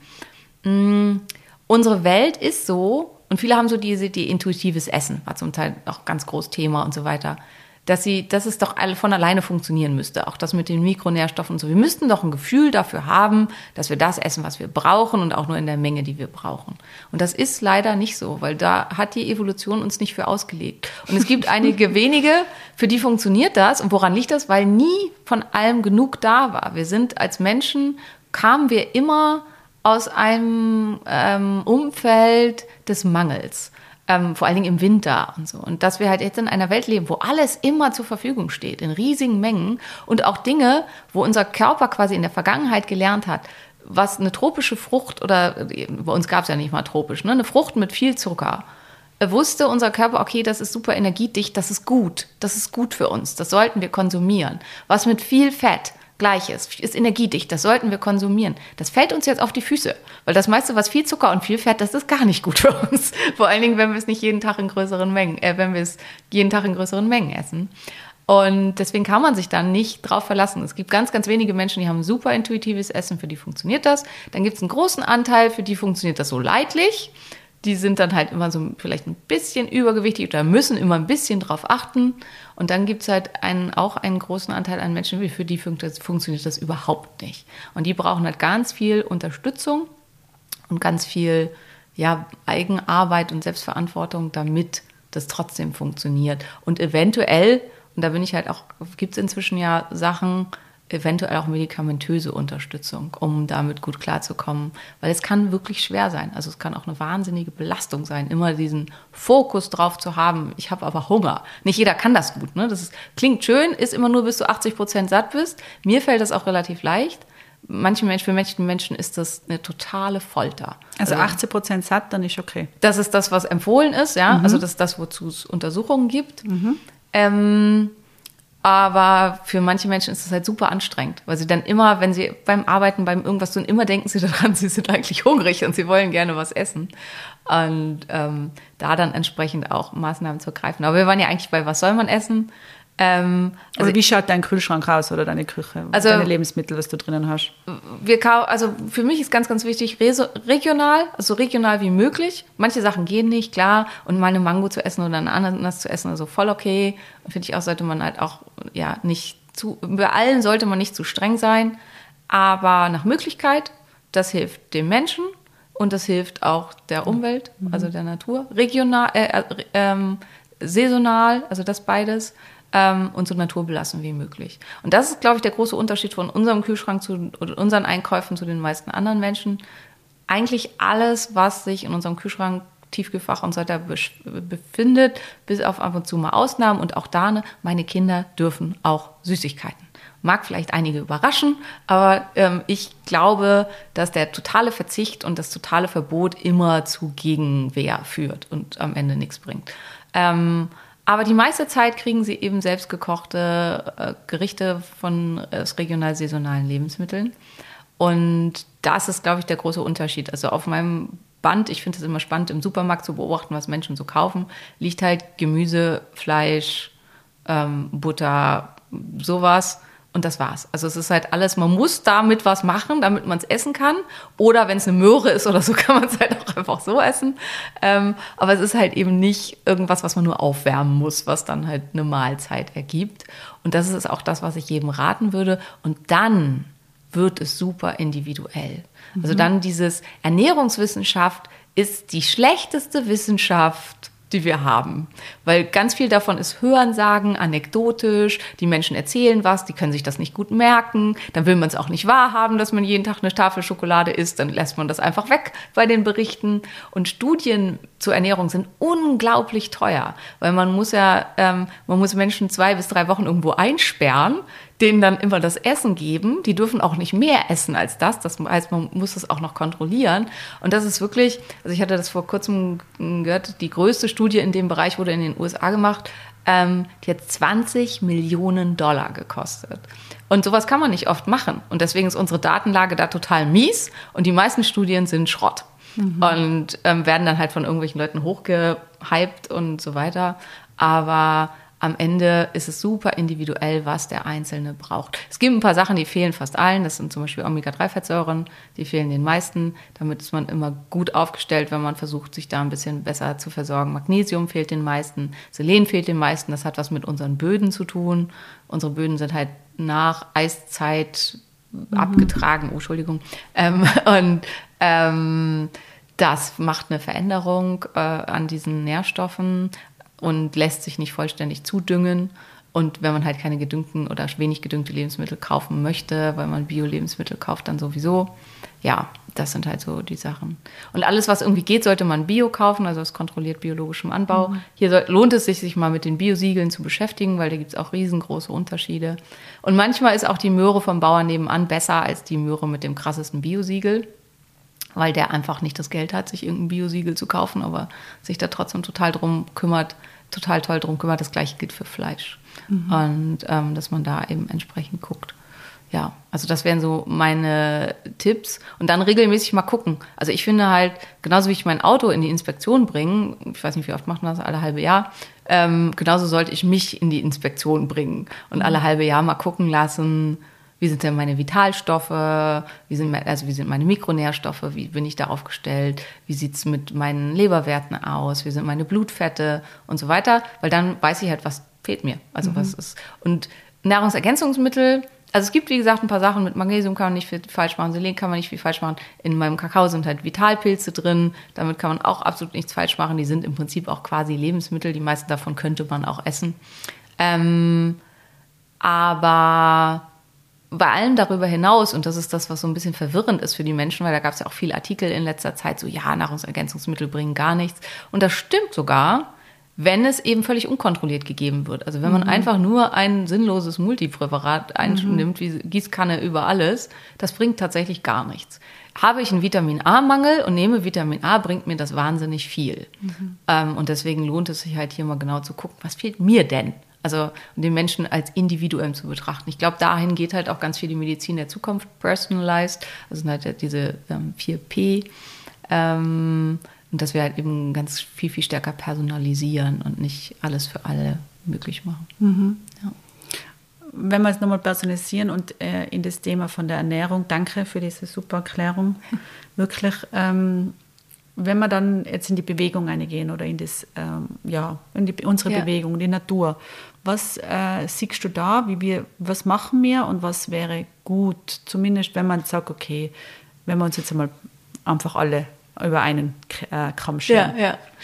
Mm, unsere Welt ist so, und viele haben so diese, die intuitives Essen, war zum Teil auch ganz großes Thema und so weiter, dass sie, dass es doch alle von alleine funktionieren müsste. Auch das mit den Mikronährstoffen und so. Wir müssten doch ein Gefühl dafür haben, dass wir das essen, was wir brauchen und auch nur in der Menge, die wir brauchen. Und das ist leider nicht so, weil da hat die Evolution uns nicht für ausgelegt. Und es gibt einige wenige, für die funktioniert das. Und woran liegt das? Weil nie von allem genug da war. Wir sind als Menschen, kamen wir immer aus einem ähm, Umfeld des Mangels. Ähm, vor allen Dingen im Winter und so. Und dass wir halt jetzt in einer Welt leben, wo alles immer zur Verfügung steht, in riesigen Mengen und auch Dinge, wo unser Körper quasi in der Vergangenheit gelernt hat, was eine tropische Frucht oder, bei uns gab es ja nicht mal tropisch, ne, eine Frucht mit viel Zucker, äh, wusste unser Körper, okay, das ist super energiedicht, das ist gut, das ist gut für uns, das sollten wir konsumieren. Was mit viel Fett, Gleiches, ist energiedicht, das sollten wir konsumieren. Das fällt uns jetzt auf die Füße, weil das meiste, was viel Zucker und viel Fett, das ist gar nicht gut für uns. Vor allen Dingen, wenn wir es nicht jeden Tag in größeren Mengen, äh, wenn wir es jeden Tag in größeren Mengen essen. Und deswegen kann man sich dann nicht drauf verlassen. Es gibt ganz, ganz wenige Menschen, die haben super intuitives Essen, für die funktioniert das. Dann gibt es einen großen Anteil, für die funktioniert das so leidlich. Die sind dann halt immer so vielleicht ein bisschen übergewichtig oder müssen immer ein bisschen drauf achten. Und dann gibt es halt einen, auch einen großen Anteil an Menschen, für die funktioniert das überhaupt nicht. Und die brauchen halt ganz viel Unterstützung und ganz viel ja, Eigenarbeit und Selbstverantwortung, damit das trotzdem funktioniert. Und eventuell, und da bin ich halt auch, gibt es inzwischen ja Sachen, eventuell auch medikamentöse Unterstützung, um damit gut klarzukommen. Weil es kann wirklich schwer sein. Also es kann auch eine wahnsinnige Belastung sein, immer diesen Fokus drauf zu haben. Ich habe aber Hunger. Nicht jeder kann das gut. Ne? Das ist, klingt schön, ist immer nur bis du achtzig Prozent satt bist. Mir fällt das auch relativ leicht. Manchen Menschen, für manchen Menschen ist das eine totale Folter. Also achtzig Prozent satt, dann ist okay. Das ist das, was empfohlen ist. Ja, Mhm. also das ist das, wozu es Untersuchungen gibt. Mhm. Ähm, Aber für manche Menschen ist das halt super anstrengend, weil sie dann immer, wenn sie beim Arbeiten, beim irgendwas tun, immer denken sie daran, sie sind eigentlich hungrig und sie wollen gerne was essen. Und ähm, da dann entsprechend auch Maßnahmen zu ergreifen. Aber wir waren ja eigentlich bei, was soll man essen? Ähm, also oder wie schaut dein Kühlschrank aus oder deine Küche, also, deine Lebensmittel, was du drinnen hast? Wir kau- also für mich ist ganz, ganz wichtig, reso- regional, also so regional wie möglich. Manche Sachen gehen nicht, klar. Und mal eine Mango zu essen oder eine Ananas zu essen, also voll okay. Finde ich auch, sollte man halt auch, ja, nicht zu, bei allen sollte man nicht zu streng sein. Aber nach Möglichkeit, das hilft dem Menschen und das hilft auch der Umwelt, mhm. also der Natur. Regional, äh, äh, ähm, saisonal, also das beides. ähm, und so naturbelassen wie möglich. Und das ist, glaube ich, der große Unterschied von unserem Kühlschrank zu oder unseren Einkäufen zu den meisten anderen Menschen. Eigentlich alles, was sich in unserem Kühlschrank, Tiefkühlfach und so weiter befindet, bis auf ab und zu mal Ausnahmen. Und auch da, ne, meine Kinder dürfen auch Süßigkeiten. Mag vielleicht einige überraschen, aber ähm, ich glaube, dass der totale Verzicht und das totale Verbot immer zu Gegenwehr führt und am Ende nichts bringt. Ähm, aber die meiste Zeit kriegen sie eben selbstgekochte äh, Gerichte von äh, regional-saisonalen Lebensmitteln. Und das ist, glaube ich, der große Unterschied. Also auf meinem Band, ich finde es immer spannend, im Supermarkt zu beobachten, was Menschen so kaufen, liegt halt Gemüse, Fleisch, ähm, Butter, sowas. Und das war's. Also es ist halt alles, man muss damit was machen, damit man es essen kann. Oder wenn es eine Möhre ist oder so, kann man es halt auch einfach so essen. Ähm, aber es ist halt eben nicht irgendwas, was man nur aufwärmen muss, was dann halt eine Mahlzeit ergibt. Und das ist auch das, was ich jedem raten würde. Und dann wird es super individuell. Mhm. Also dann dieses Ernährungswissenschaft ist die schlechteste Wissenschaft, die wir haben. Weil ganz viel davon ist Hörensagen, anekdotisch, die Menschen erzählen was, die können sich das nicht gut merken, dann will man es auch nicht wahrhaben, dass man jeden Tag eine Tafel Schokolade isst, dann lässt man das einfach weg bei den Berichten. Und Studien zur Ernährung sind unglaublich teuer, weil man muss ja, ähm, man muss Menschen zwei bis drei Wochen irgendwo einsperren, denen dann immer das Essen geben. Die dürfen auch nicht mehr essen als das. Das heißt, man muss das auch noch kontrollieren. Und das ist wirklich, also ich hatte das vor kurzem gehört, die größte Studie in dem Bereich wurde in den U S A gemacht. Ähm, die hat zwanzig Millionen Dollar gekostet. Und sowas kann man nicht oft machen. Und deswegen ist unsere Datenlage da total mies. Und die meisten Studien sind Schrott. Mhm. Und ähm, werden dann halt von irgendwelchen Leuten hochgehypt und so weiter. Aber am Ende ist es super individuell, was der Einzelne braucht. Es gibt ein paar Sachen, die fehlen fast allen. Das sind zum Beispiel Omega drei Fettsäuren, die fehlen den meisten. Damit ist man immer gut aufgestellt, wenn man versucht, sich da ein bisschen besser zu versorgen. Magnesium fehlt den meisten, Selen fehlt den meisten. Das hat was mit unseren Böden zu tun. Unsere Böden sind halt nach Eiszeit mhm. abgetragen. Oh, Entschuldigung. Ähm, und ähm, das macht eine Veränderung äh, an diesen Nährstoffen und lässt sich nicht vollständig zudüngen. Und wenn man halt keine gedüngten oder wenig gedüngte Lebensmittel kaufen möchte, weil man Bio-Lebensmittel kauft, dann sowieso. Ja, das sind halt so die Sachen. Und alles, was irgendwie geht, sollte man Bio kaufen, also aus kontrolliert biologischem Anbau. Mhm. Hier soll, lohnt es sich, sich mal mit den Biosiegeln zu beschäftigen, weil da gibt es auch riesengroße Unterschiede. Und manchmal ist auch die Möhre vom Bauern nebenan besser als die Möhre mit dem krassesten Biosiegel, weil der einfach nicht das Geld hat, sich irgendein Biosiegel zu kaufen, aber sich da trotzdem total drum kümmert, total toll drum kümmert. Das Gleiche gilt für Fleisch. Mhm. Und ähm, dass man da eben entsprechend guckt. Ja, also das wären so meine Tipps. Und dann regelmäßig mal gucken. Also ich finde halt, genauso wie ich mein Auto in die Inspektion bringe, ich weiß nicht, wie oft macht man das, alle halbe Jahr, ähm, genauso sollte ich mich in die Inspektion bringen und mhm. alle halbe Jahr mal gucken lassen, wie sind denn meine Vitalstoffe, wie sind, also wie sind meine Mikronährstoffe, wie bin ich da aufgestellt, wie sieht es mit meinen Leberwerten aus, wie sind meine Blutfette und so weiter, weil dann weiß ich halt, was fehlt mir. Also mhm. was ist. Und Nahrungsergänzungsmittel, also es gibt, wie gesagt, ein paar Sachen, mit Magnesium kann man nicht viel falsch machen, Selen kann man nicht viel falsch machen. In meinem Kakao sind halt Vitalpilze drin, damit kann man auch absolut nichts falsch machen. Die sind im Prinzip auch quasi Lebensmittel, die meisten davon könnte man auch essen. Ähm, aber bei allem darüber hinaus, und das ist das, was so ein bisschen verwirrend ist für die Menschen, weil da gab es ja auch viele Artikel in letzter Zeit, so ja, Nahrungsergänzungsmittel bringen gar nichts. Und das stimmt sogar, wenn es eben völlig unkontrolliert gegeben wird. Also wenn man mhm. einfach nur ein sinnloses Multipräparat einnimmt, mhm. wie Gießkanne über alles, das bringt tatsächlich gar nichts. Habe ich einen Vitamin-A-Mangel und nehme Vitamin A, bringt mir das wahnsinnig viel. Mhm. Ähm, und deswegen lohnt es sich halt hier mal genau zu gucken, was fehlt mir denn? Also den Menschen als individuell zu betrachten. Ich glaube, dahin geht halt auch ganz viel die Medizin der Zukunft, personalized, also halt diese ähm, vier P. Ähm, und dass wir halt eben ganz viel, viel stärker personalisieren und nicht alles für alle möglich machen. Mhm. Ja. Wenn wir es nochmal personalisieren und äh, in das Thema von der Ernährung, danke für diese super Erklärung, wirklich, ähm, wenn wir dann jetzt in die Bewegung eingehen oder in das, ähm, ja, in die, unsere ja. Bewegung, die Natur, was äh, siehst du da, wie wir, was machen wir und was wäre gut, zumindest wenn man sagt, okay, wenn wir uns jetzt einmal einfach alle über einen äh, Kamm scheren. Ja, ja.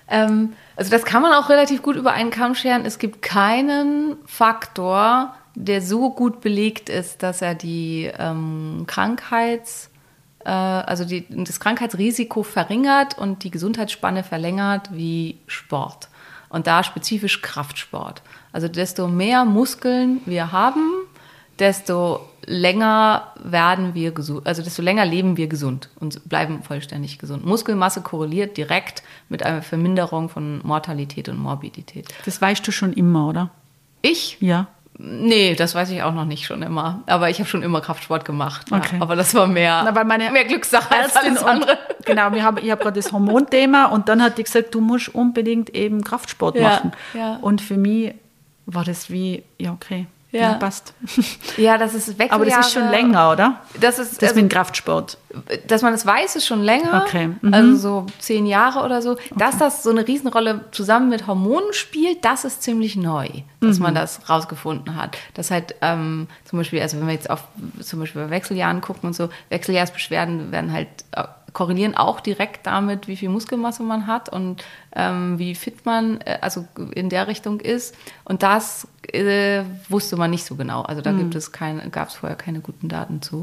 Ähm, also das kann man auch relativ gut über einen Kamm scheren. Es gibt keinen Faktor, der so gut belegt ist, dass er die ähm, Krankheits, äh, also die, das Krankheitsrisiko verringert und die Gesundheitsspanne verlängert wie Sport. Und da spezifisch Kraftsport. Also desto mehr Muskeln wir haben, desto länger werden wir gesund, also desto länger leben wir gesund und bleiben vollständig gesund. Muskelmasse korreliert direkt mit einer Verminderung von Mortalität und Morbidität. Das weißt du schon immer, oder? Ich? Ja. Nee, das weiß ich auch noch nicht schon immer. Aber ich habe schon immer Kraftsport gemacht. Ja. Okay. Aber das war mehr, Na, weil meine mehr Glückssache als alles andere. Und, genau, wir haben, ich habe gerade das Hormonthema und dann hat die gesagt, du musst unbedingt eben Kraftsport Ja, machen. ja. Und für mich war das wie, ja okay, Ja. ja, passt. Ja, das ist Wechseljahre. Aber das ist schon länger, oder? Das ist, Das also, mit dem Kraftsport. dass man das weiß, ist schon länger. Okay. Mhm. Also so zehn Jahre oder so. Dass das so eine Riesenrolle zusammen mit Hormonen spielt, das ist ziemlich neu, dass Mhm. man das rausgefunden hat. Das halt ähm, zum Beispiel, also wenn wir jetzt auf zum Beispiel bei Wechseljahren gucken und so, Wechseljahrsbeschwerden werden halt äh, korrelieren auch direkt damit, wie viel Muskelmasse man hat und ähm, wie fit man äh, also in der Richtung ist. Und das äh, wusste man nicht so genau. Also da Mhm. gibt es keine, gab es vorher keine guten Daten zu.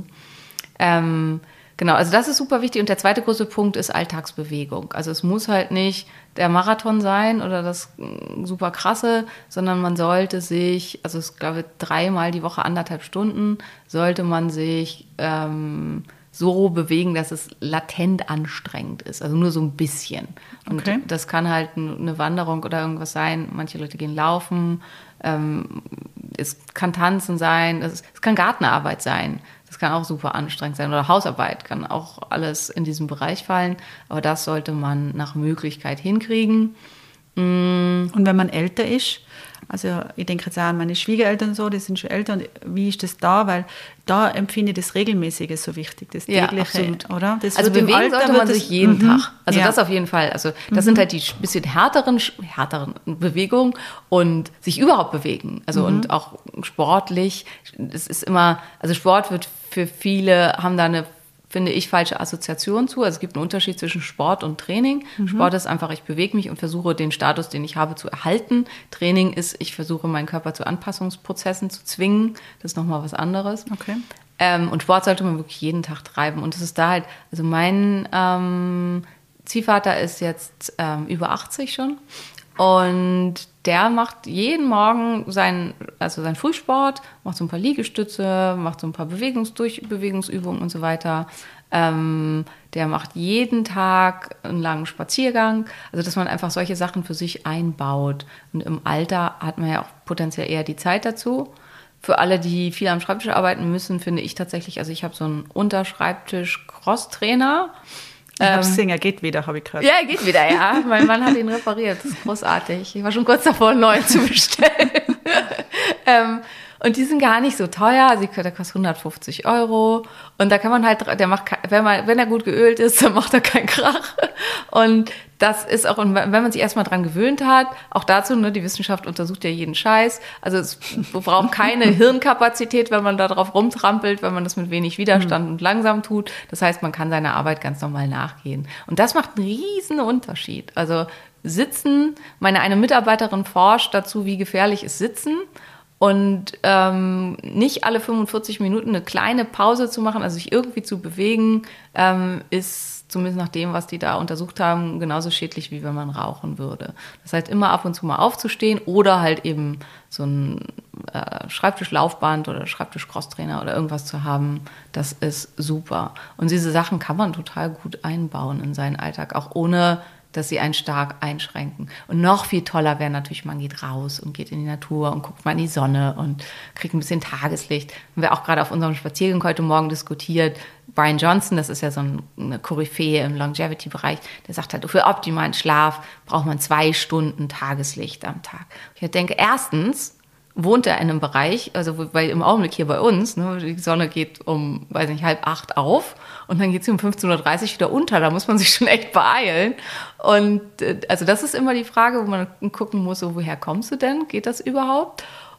Ähm, genau, also das ist super wichtig. Und der zweite große Punkt ist Alltagsbewegung. Also es muss halt nicht der Marathon sein oder das mm, super krasse, sondern man sollte sich, also ich glaube dreimal die Woche anderthalb Stunden, sollte man sich ähm, so bewegen, dass es latent anstrengend ist. Also nur so ein bisschen. Und Okay. das kann halt eine Wanderung oder irgendwas sein. Manche Leute gehen laufen. Ähm, es kann Tanzen sein. Es, es kann Gartenarbeit sein. Das kann auch super anstrengend sein. Oder Hausarbeit kann auch alles in diesem Bereich fallen. Aber das sollte man nach Möglichkeit hinkriegen. Und wenn man älter ist, also ich denke jetzt auch an meine Schwiegereltern so, die sind schon älter, und wie ist das da? Weil da empfinde ich das Regelmäßige so wichtig, das Ja, tägliche, absolut. oder? Das Also wird im bewegen Alter sollte wird man das- sich jeden Mhm. Tag. Also Ja. das auf jeden Fall. Also das sind halt die bisschen härteren, härteren Bewegungen und sich überhaupt bewegen. Also und auch sportlich. Es ist immer, also Sport wird für viele, haben da eine, finde ich, falsche Assoziation zu. Also es gibt einen Unterschied zwischen Sport und Training. Sport ist einfach, ich bewege mich und versuche den Status, den ich habe, zu erhalten. Training ist, ich versuche meinen Körper zu Anpassungsprozessen zu zwingen. Das ist nochmal was anderes. Okay. Ähm, und Sport sollte man wirklich jeden Tag treiben. Und es ist da halt, also mein ähm, Ziehvater ist jetzt ähm, über achtzig schon. Und der macht jeden Morgen seinen, also seinen Frühsport, macht so ein paar Liegestütze, macht so ein paar Bewegungsdurchbewegungsübungen und so weiter. Ähm, der macht jeden Tag einen langen Spaziergang. Also, dass man einfach solche Sachen für sich einbaut. Und im Alter hat man ja auch potenziell eher die Zeit dazu. Für alle, die viel am Schreibtisch arbeiten müssen, finde ich tatsächlich, also ich habe so einen Unterschreibtisch-Cross-Trainer. Ich habe gesehen, er geht wieder, habe ich gehört. Ja, er geht wieder, ja. Mein Mann hat ihn repariert. Das ist großartig. Ich war schon kurz davor, einen neuen zu bestellen. ähm, und die sind gar nicht so teuer. Also der kostet hundertfünfzig Euro. Und da kann man halt, der macht, wenn man, wenn er gut geölt ist, dann macht er keinen Krach. Und das ist auch, und wenn man sich erstmal dran gewöhnt hat, auch dazu, ne, die Wissenschaft untersucht ja jeden Scheiß. Also es braucht keine Hirnkapazität, wenn man da drauf rumtrampelt, wenn man das mit wenig Widerstand mhm. und langsam tut. Das heißt, man kann seiner Arbeit ganz normal nachgehen. Und das macht einen riesen Unterschied. Also Sitzen, meine eine Mitarbeiterin forscht dazu, wie gefährlich ist Sitzen. Und ähm, nicht alle fünfundvierzig Minuten eine kleine Pause zu machen, also sich irgendwie zu bewegen, ähm, ist zumindest nach dem, was die da untersucht haben, genauso schädlich, wie wenn man rauchen würde. Das heißt, immer ab und zu mal aufzustehen oder halt eben so ein äh, Schreibtischlaufband oder Schreibtisch-Crosstrainer oder irgendwas zu haben, das ist super. Und diese Sachen kann man total gut einbauen in seinen Alltag, auch ohne dass sie einen stark einschränken. Und noch viel toller wäre natürlich, man geht raus und geht in die Natur und guckt mal in die Sonne und kriegt ein bisschen Tageslicht. Haben wir auch gerade auf unserem Spaziergang heute Morgen diskutiert. Brian Johnson, das ist ja so eine Koryphäe im Longevity-Bereich, der sagt halt, für optimalen Schlaf braucht man zwei Stunden Tageslicht am Tag. Ich denke, erstens wohnt er in einem Bereich, also weil im Augenblick hier bei uns, ne, die Sonne geht um, weiß nicht, halb acht auf und dann geht sie um fünfzehn Uhr dreißig wieder unter, da muss man sich schon echt beeilen. Und äh, also das ist immer die Frage, wo man gucken muss, so, woher kommst du denn? Geht das überhaupt?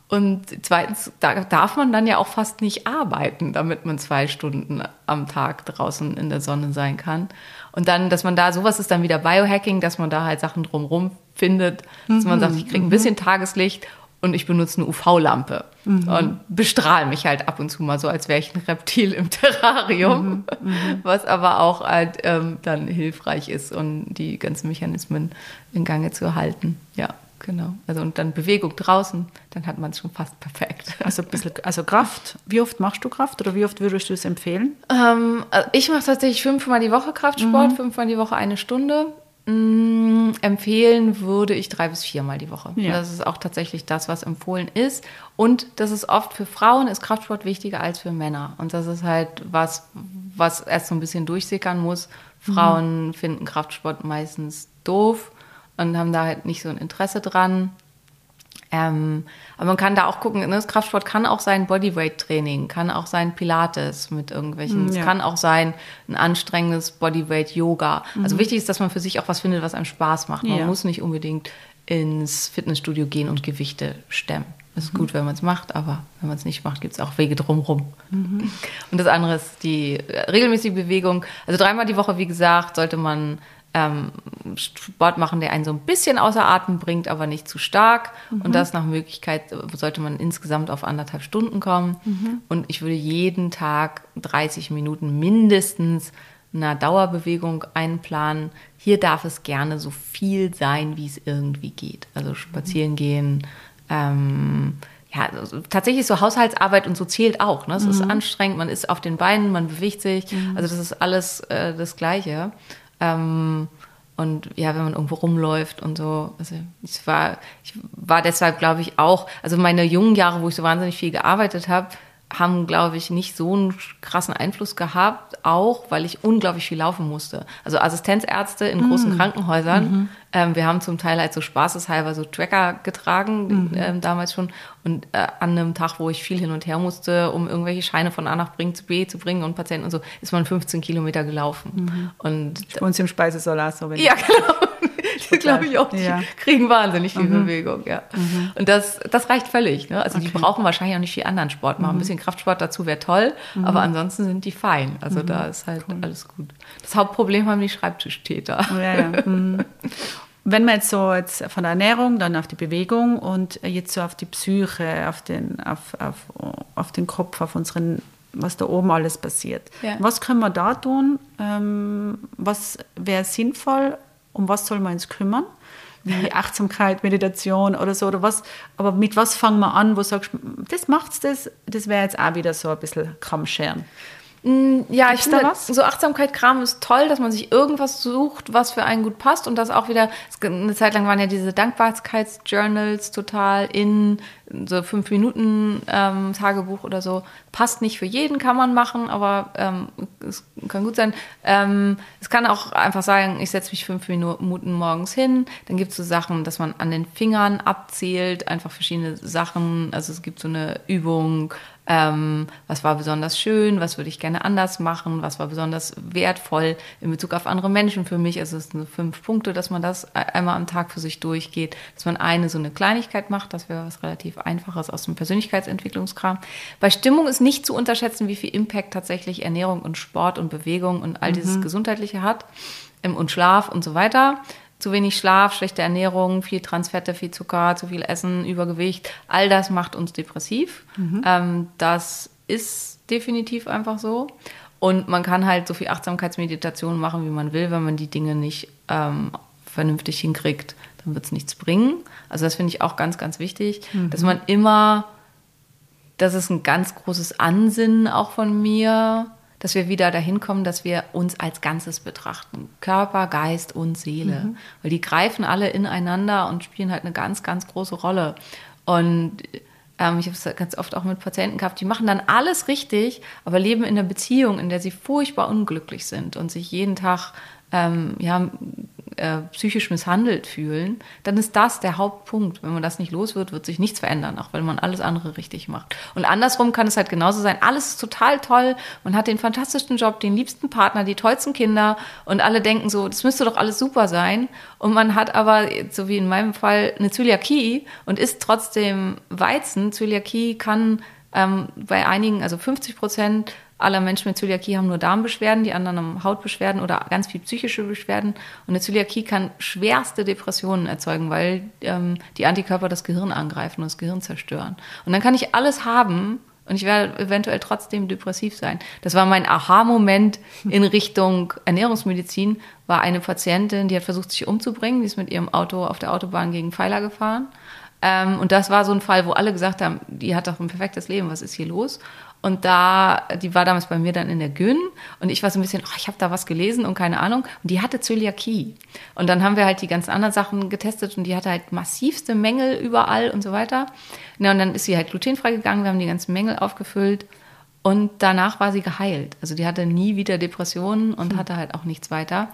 Und zweitens, da darf man dann ja auch fast nicht arbeiten, damit man zwei Stunden am Tag draußen in der Sonne sein kann. Und dann, dass man da, sowas ist dann wieder Biohacking, dass man da halt Sachen drumherum findet, dass man sagt, ich kriege ein bisschen Tageslicht und ich benutze eine U V-Lampe mhm. und bestrahle mich halt ab und zu mal so, als wäre ich ein Reptil im Terrarium, mhm. Mhm. was aber auch halt ähm, dann hilfreich ist, um die ganzen Mechanismen in Gange zu halten. Ja, genau. Also und dann Bewegung draußen, dann hat man es schon fast perfekt. Also ein bisschen, also Kraft. Wie oft machst du Kraft oder wie oft würdest du es empfehlen? Ähm, also ich mache tatsächlich fünfmal die Woche Kraftsport, mhm. fünfmal die Woche eine Stunde. Mm, empfehlen würde ich drei bis viermal die Woche. Ja. Das ist auch tatsächlich das, was empfohlen ist. Und das ist oft für Frauen, ist Kraftsport wichtiger als für Männer. Und das ist halt was, was erst so ein bisschen durchsickern muss. Frauen mhm. finden Kraftsport meistens doof und haben da halt nicht so ein Interesse dran. Ähm, aber man kann da auch gucken, ne? Das Kraftsport kann auch sein Bodyweight-Training, kann auch sein Pilates mit irgendwelchen, ja. es kann auch sein ein anstrengendes Bodyweight-Yoga. Mhm. Also wichtig ist, dass man für sich auch was findet, was einem Spaß macht. Man ja. muss nicht unbedingt ins Fitnessstudio gehen und Gewichte stemmen. Das ist mhm. gut, wenn man es macht, aber wenn man es nicht macht, gibt es auch Wege drumherum. Mhm. Und das andere ist die regelmäßige Bewegung. Also dreimal die Woche, wie gesagt, sollte man Ähm, Sport machen, der einen so ein bisschen außer Atem bringt, aber nicht zu stark. Mhm. Und das nach Möglichkeit sollte man insgesamt auf anderthalb Stunden kommen. Mhm. Und ich würde jeden Tag dreißig Minuten mindestens einer Dauerbewegung einplanen. Hier darf es gerne so viel sein, wie es irgendwie geht. Also spazieren gehen, ähm, ja, also tatsächlich so Haushaltsarbeit und so zählt auch. Ne? Es mhm. ist anstrengend, man ist auf den Beinen, man bewegt sich. Mhm. Also das ist alles äh, das Gleiche. Ähm, und ja, wenn man irgendwo rumläuft und so, also ich war, ich war deshalb, glaube ich, auch, also meine jungen Jahre, wo ich so wahnsinnig viel gearbeitet habe, haben, glaube ich, nicht so einen krassen Einfluss gehabt, auch weil ich unglaublich viel laufen musste. Also Assistenzärzte in mhm. großen Krankenhäusern, mhm. ähm, wir haben zum Teil halt so spaßeshalber so Tracker getragen, mhm. ähm, damals schon. Und äh, an einem Tag, wo ich viel hin und her musste, um irgendwelche Scheine von A nach B zu bringen und Patienten und so, ist man fünfzehn Kilometer gelaufen. Mhm. Und uns im Speisesalat so. Ja, genau. Das glaube ich auch. Die ja. kriegen wahnsinnig viel mhm. Bewegung, ja. Mhm. Und das, das reicht völlig. Ne? Also okay. die brauchen wahrscheinlich auch nicht viel anderen Sport machen. Mhm. Ein bisschen Kraftsport dazu wäre toll, mhm. aber ansonsten sind die fein. Also mhm. da ist halt cool. alles gut. Das Hauptproblem haben die Schreibtischtäter. Oh, ja, ja. Mhm. Wenn man jetzt so jetzt von der Ernährung, dann auf die Bewegung und jetzt so auf die Psyche, auf den, auf, auf, auf den Kopf, auf unseren, was da oben alles passiert. Ja. Was können wir da tun? Ähm, was wäre sinnvoll? Um was soll man uns kümmern? Wie Achtsamkeit, Meditation oder so, oder was? Aber mit was fangen wir an, wo du sagst, das macht's das? Das wäre jetzt auch wieder so ein bisschen Kammscheren. Ja, ich finde, so Achtsamkeit-Kram ist toll, dass man sich irgendwas sucht, was für einen gut passt und das auch wieder, eine Zeit lang waren ja diese Dankbarkeitsjournals total in, so fünf Minuten ähm, Tagebuch oder so, passt nicht für jeden, kann man machen, aber ähm, es kann gut sein. Ähm, es kann auch einfach sagen, ich setze mich fünf Minuten morgens hin, dann gibt es so Sachen, dass man an den Fingern abzählt, einfach verschiedene Sachen, also es gibt so eine Übung, Ähm, was war besonders schön, was würde ich gerne anders machen, was war besonders wertvoll in Bezug auf andere Menschen für mich. Also es sind fünf Punkte, dass man das einmal am Tag für sich durchgeht, dass man eine so eine Kleinigkeit macht, das wäre was relativ Einfaches aus dem Persönlichkeitsentwicklungskram. Bei Stimmung ist nicht zu unterschätzen, wie viel Impact tatsächlich Ernährung und Sport und Bewegung und all dieses mhm. Gesundheitliche hat ähm, und Schlaf und so weiter. Zu wenig Schlaf, schlechte Ernährung, viel Transfette, viel Zucker, zu viel Essen, Übergewicht, all das macht uns depressiv. Mhm. Ähm, das ist definitiv einfach so. Und man kann halt so viel Achtsamkeitsmeditation machen, wie man will, wenn man die Dinge nicht ähm, vernünftig hinkriegt, dann wird es nichts bringen. Also das finde ich auch ganz, ganz wichtig, mhm. dass man immer, das ist ein ganz großes Ansinnen auch von mir, dass wir wieder dahin kommen, dass wir uns als Ganzes betrachten. Körper, Geist und Seele. Mhm. Weil die greifen alle ineinander und spielen halt eine ganz, ganz große Rolle. Und ähm, ich habe es ganz oft auch mit Patienten gehabt, die machen dann alles richtig, aber leben in einer Beziehung, in der sie furchtbar unglücklich sind und sich jeden Tag ähm, ja, äh, psychisch misshandelt fühlen, dann ist das der Hauptpunkt. Wenn man das nicht los wird, wird sich nichts verändern, auch wenn man alles andere richtig macht. Und andersrum kann es halt genauso sein, alles ist total toll, man hat den fantastischen Job, den liebsten Partner, die tollsten Kinder und alle denken so, das müsste doch alles super sein. Und man hat aber, so wie in meinem Fall, eine Zöliakie und isst trotzdem Weizen. Zöliakie kann ähm, bei einigen, also fünfzig Prozent aller Menschen mit Zöliakie haben nur Darmbeschwerden, die anderen haben Hautbeschwerden oder ganz viel psychische Beschwerden. Und eine Zöliakie kann schwerste Depressionen erzeugen, weil ähm, die Antikörper das Gehirn angreifen und das Gehirn zerstören. Und dann kann ich alles haben und ich werde eventuell trotzdem depressiv sein. Das war mein Aha-Moment in Richtung Ernährungsmedizin, war eine Patientin, die hat versucht, sich umzubringen. Die ist mit ihrem Auto auf der Autobahn gegen Pfeiler gefahren. Ähm, und das war so ein Fall, wo alle gesagt haben, die hat doch ein perfektes Leben, was ist hier los? Und da, die war damals bei mir dann in der Gyn und ich war so ein bisschen, oh, ich habe da was gelesen und keine Ahnung. Und die hatte Zöliakie. Und dann haben wir halt die ganzen anderen Sachen getestet und die hatte halt massivste Mängel überall und so weiter. Ja, und dann ist sie halt glutenfrei gegangen, wir haben die ganzen Mängel aufgefüllt und danach war sie geheilt. Also die hatte nie wieder Depressionen und hm. hatte halt auch nichts weiter.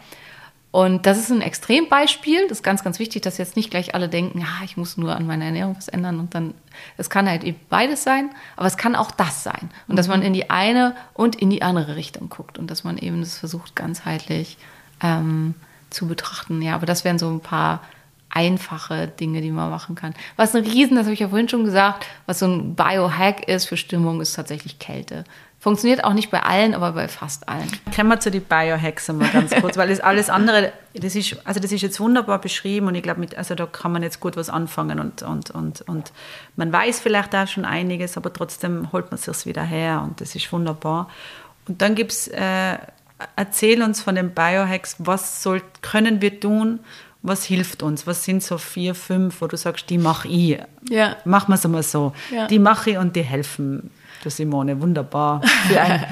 Und das ist ein Extrembeispiel. Das ist ganz, ganz wichtig, dass jetzt nicht gleich alle denken, ja, ich muss nur an meiner Ernährung was ändern. Und dann, es kann halt eben beides sein, aber es kann auch das sein. Und dass man in die eine und in die andere Richtung guckt. Und dass man eben das versucht, ganzheitlich ähm, zu betrachten. Ja, aber das wären so ein paar einfache Dinge, die man machen kann. Was ein Riesen, das habe ich ja vorhin schon gesagt, was so ein Biohack ist für Stimmung, ist tatsächlich Kälte. Funktioniert auch nicht bei allen, aber bei fast allen. Kommen wir zu den Biohacks mal ganz kurz, weil das alles andere, das ist, also das ist jetzt wunderbar beschrieben und ich glaube, mit, also da kann man jetzt gut was anfangen und, und, und, und man weiß vielleicht auch schon einiges, aber trotzdem holt man es sich wieder her und das ist wunderbar. Und dann gibt es, äh, erzähl uns von den Biohacks, was soll, können wir tun, was hilft uns? Was sind so vier, fünf, wo du sagst, die mache ich? Ja. Machen wir es einmal so. Ja. Die mache ich und die helfen. Du Simone, wunderbar für ein,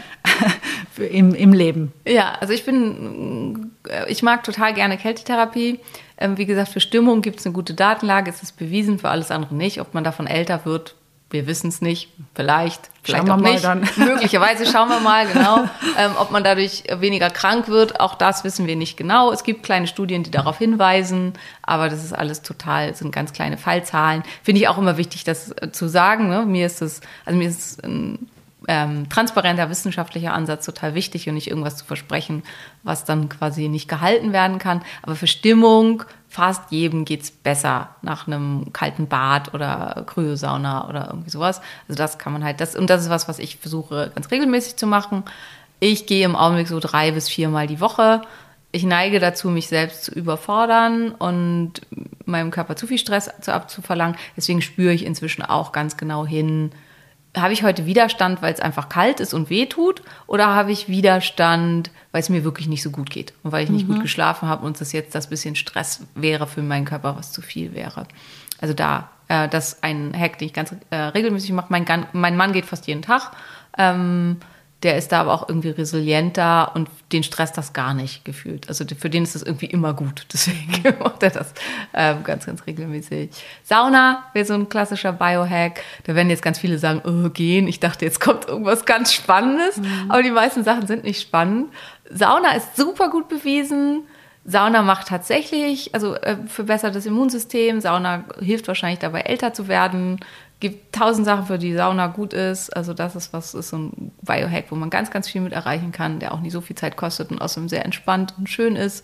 für im, im Leben. Ja, also ich bin, ich mag total gerne Kältetherapie. Ähm, wie gesagt, für Stimmung gibt es eine gute Datenlage, es ist bewiesen, für alles andere nicht. Ob man davon älter wird, wir wissen es nicht. Vielleicht, vielleicht schauen auch wir nicht. Mal dann. Möglicherweise schauen wir mal, genau. Ähm, ob man dadurch weniger krank wird, auch das wissen wir nicht genau. Es gibt kleine Studien, die darauf hinweisen, aber das ist alles total, sind ganz kleine Fallzahlen. Finde ich auch immer wichtig, das zu sagen. Ne? Mir ist es, also mir ist es ein ähm, transparenter wissenschaftlicher Ansatz total wichtig und nicht irgendwas zu versprechen, was dann quasi nicht gehalten werden kann. Aber für Stimmung, fast jedem geht's besser nach einem kalten Bad oder Kryosauna oder irgendwie sowas. Also das kann man halt, das, und das ist was, was ich versuche ganz regelmäßig zu machen. Ich gehe im Augenblick so drei bis viermal die Woche. Ich neige dazu, mich selbst zu überfordern und meinem Körper zu viel Stress zu abzuverlangen. Deswegen spüre ich inzwischen auch ganz genau hin, habe ich heute Widerstand, weil es einfach kalt ist und weh tut? Oder habe ich Widerstand, weil es mir wirklich nicht so gut geht und weil ich nicht mhm. gut geschlafen habe und das jetzt das bisschen Stress wäre für meinen Körper, was zu viel wäre? Also da, äh, das ist ein Hack, den ich ganz äh, regelmäßig mache. Mein, mein Mann geht fast jeden Tag. Ähm, der ist da aber auch irgendwie resilienter und den stresst das gar nicht gefühlt. Also für den ist das irgendwie immer gut. Deswegen macht er das ähm, ganz, ganz regelmäßig. Sauna wäre so ein klassischer Biohack. Da werden jetzt ganz viele sagen, oh, gehen. Ich dachte, jetzt kommt irgendwas ganz Spannendes. Mhm. Aber die meisten Sachen sind nicht spannend. Sauna ist super gut bewiesen. Sauna macht tatsächlich, also äh, verbessert das Immunsystem. Sauna hilft wahrscheinlich dabei, älter zu werden. Gibt tausend Sachen, für die Sauna gut ist. Also das ist was, ist so ein Biohack, wo man ganz, ganz viel mit erreichen kann, der auch nicht so viel Zeit kostet und außerdem sehr entspannt und schön ist.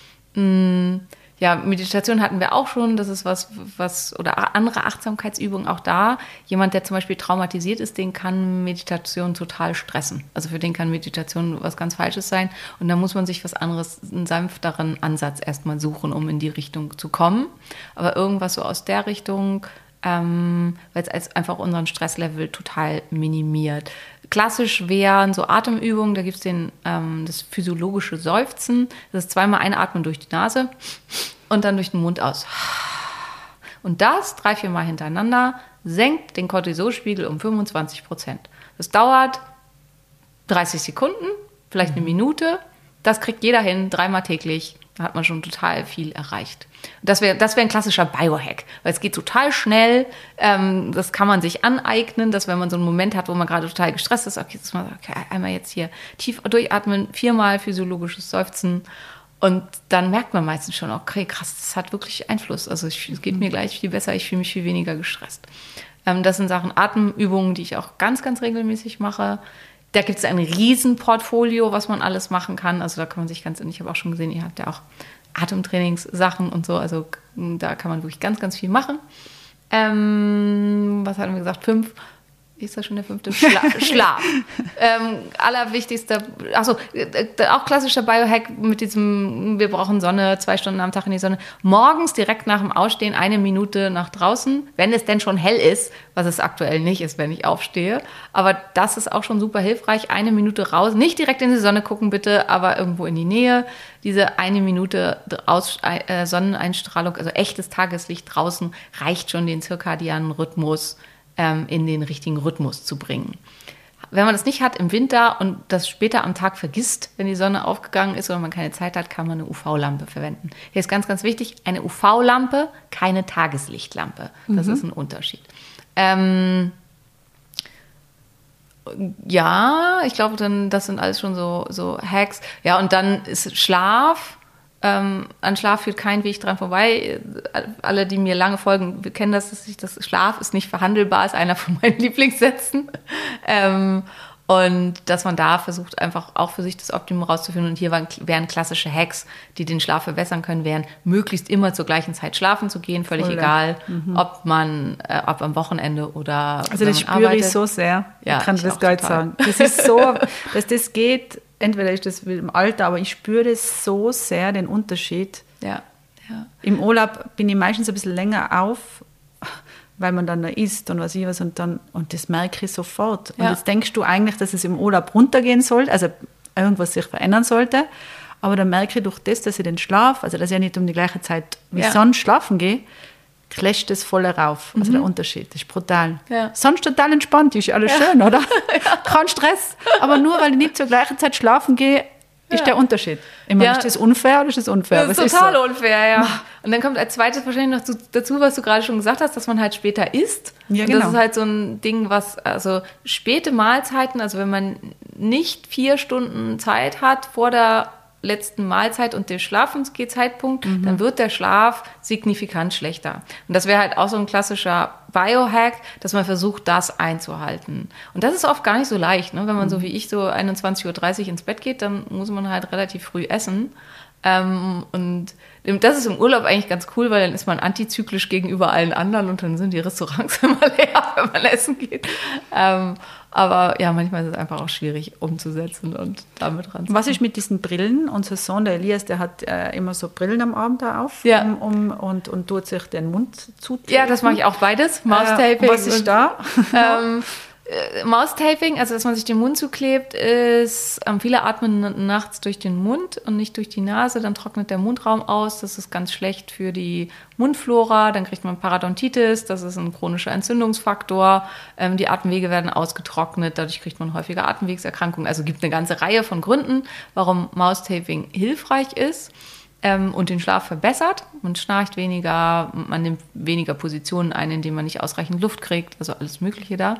Ja, Meditation hatten wir auch schon. Das ist was, was, oder andere Achtsamkeitsübungen auch da. Jemand, der zum Beispiel traumatisiert ist, den kann Meditation total stressen. Also für den kann Meditation was ganz Falsches sein. Und da muss man sich was anderes, einen sanfteren Ansatz erstmal suchen, um in die Richtung zu kommen. Aber irgendwas so aus der Richtung, Ähm, weil es als einfach unseren Stresslevel total minimiert. Klassisch wären so Atemübungen, da gibt es ähm, das physiologische Seufzen. Das ist zweimal einatmen durch die Nase und dann durch den Mund aus. Und das drei, vier Mal hintereinander senkt den Cortisolspiegel um fünfundzwanzig Prozent. Das dauert dreißig Sekunden, vielleicht eine Minute. Das kriegt jeder hin, dreimal täglich. Da hat man schon total viel erreicht. Das wäre das wär ein klassischer Biohack, weil es geht total schnell. Ähm, das kann man sich aneignen, dass wenn man so einen Moment hat, wo man gerade total gestresst ist, okay, jetzt mal, okay, einmal jetzt hier tief durchatmen, viermal physiologisches Seufzen Und dann merkt man meistens schon, okay, krass, das hat wirklich Einfluss. Also ich, es geht mir gleich viel besser, ich fühle mich viel weniger gestresst. Ähm, das sind Sachen, Atemübungen, die ich auch ganz, ganz regelmäßig mache. Da gibt es ein Riesenportfolio, was man alles machen kann. Also da kann man sich ganz, ich habe auch schon gesehen, ihr habt ja auch Atemtrainingssachen und so. Also da kann man wirklich ganz, ganz viel machen. Ähm, was hatten wir gesagt? Fünf. Ist das schon der fünfte? Schla Schlaf. ähm, allerwichtigster, achso, äh, auch klassischer Biohack mit diesem, wir brauchen Sonne, zwei Stunden am Tag in die Sonne. Morgens direkt nach dem Ausstehen eine Minute nach draußen, wenn es denn schon hell ist, was es aktuell nicht ist, wenn ich aufstehe. Aber das ist auch schon super hilfreich. Eine Minute raus, nicht direkt in die Sonne gucken bitte, aber irgendwo in die Nähe. Diese eine Minute Aus äh, Sonneneinstrahlung, also echtes Tageslicht draußen, reicht schon, den zirkadianen Rhythmus in den richtigen Rhythmus zu bringen. Wenn man das nicht hat im Winter und das später am Tag vergisst, wenn die Sonne aufgegangen ist oder man keine Zeit hat, kann man eine U V-Lampe verwenden. Hier ist ganz, ganz wichtig, eine U V-Lampe, keine Tageslichtlampe. Das mhm. ist ein Unterschied. Ähm, ja, ich glaube, dann das sind alles schon so, so Hacks. Ja, und dann ist Schlaf. Ähm, an Schlaf führt kein Weg dran vorbei. Alle, die mir lange folgen, kennen das, dass ich das Schlaf ist nicht verhandelbar, ist einer von meinen Lieblingssätzen. Ähm, und dass man da versucht, einfach auch für sich das Optimum rauszufinden. Und hier waren, wären klassische Hacks, die den Schlaf verbessern können, wären möglichst immer zur gleichen Zeit schlafen zu gehen, völlig Voll, egal, mhm. ob man, äh, ob am Wochenende oder Also das spüre arbeitet. Ich so sehr. Ja, ich kann ich das gar nicht sagen. Das ist so, dass das geht. Entweder ist das im Alter, aber ich spüre das so sehr, den Unterschied. Ja, ja. Im Urlaub bin ich meistens ein bisschen länger auf, weil man dann da isst und was ich was und dann, und das merke ich sofort. Und ja. jetzt denkst du eigentlich, dass es im Urlaub runtergehen soll, also irgendwas sich verändern sollte, aber dann merke ich durch das, dass ich den Schlaf, also dass ich nicht um die gleiche Zeit wie ja. sonst schlafen gehe, clasht das voll rauf. Also mhm. der Unterschied, das ist brutal. Ja. Sonst total entspannt, ist alles ja. schön, oder? ja. Kein Stress. Aber nur, weil ich nicht zur gleichen Zeit schlafen gehe, ist ja. der Unterschied. Ich meine, ja. ist das unfair oder ist das unfair? Das ist was total ist so? unfair, ja. Und dann kommt als zweites wahrscheinlich noch dazu, was du gerade schon gesagt hast, dass man halt später isst. Ja, und genau. das ist halt so ein Ding, was, also späte Mahlzeiten, also wenn man nicht vier Stunden Zeit hat vor der letzten Mahlzeit und der Schlafensgehzeitpunkt, mhm. dann wird der Schlaf signifikant schlechter. Und das wäre halt auch so ein klassischer Biohack, dass man versucht, das einzuhalten. Und das ist oft gar nicht so leicht, ne? Wenn man mhm. so wie ich so einundzwanzig Uhr dreißig ins Bett geht, dann muss man halt relativ früh essen. Ähm, und das ist im Urlaub eigentlich ganz cool, weil dann ist man antizyklisch gegenüber allen anderen und dann sind die Restaurants immer leer, wenn man essen geht. Ähm, aber ja, manchmal ist es einfach auch schwierig umzusetzen und damit ranzukommen. Was ist mit diesen Brillen? Unser Sohn, der Elias, der hat äh, immer so Brillen am Abend da auf ja. um, um, und, und tut sich den Mund zutapen. Ja, das mache ich auch beides. Mouse-Taping. Äh, was ist da? ähm, Mouse-Taping, also dass man sich den Mund zuklebt, ist, ähm, viele atmen nachts durch den Mund und nicht durch die Nase, dann trocknet der Mundraum aus, das ist ganz schlecht für die Mundflora, dann kriegt man Parodontitis, das ist ein chronischer Entzündungsfaktor, ähm, die Atemwege werden ausgetrocknet, dadurch kriegt man häufiger Atemwegserkrankungen, also gibt eine ganze Reihe von Gründen, warum Mouse-Taping hilfreich ist. Ähm, und den Schlaf verbessert. Man schnarcht weniger, man nimmt weniger Positionen ein, indem man nicht ausreichend Luft kriegt, also alles Mögliche da.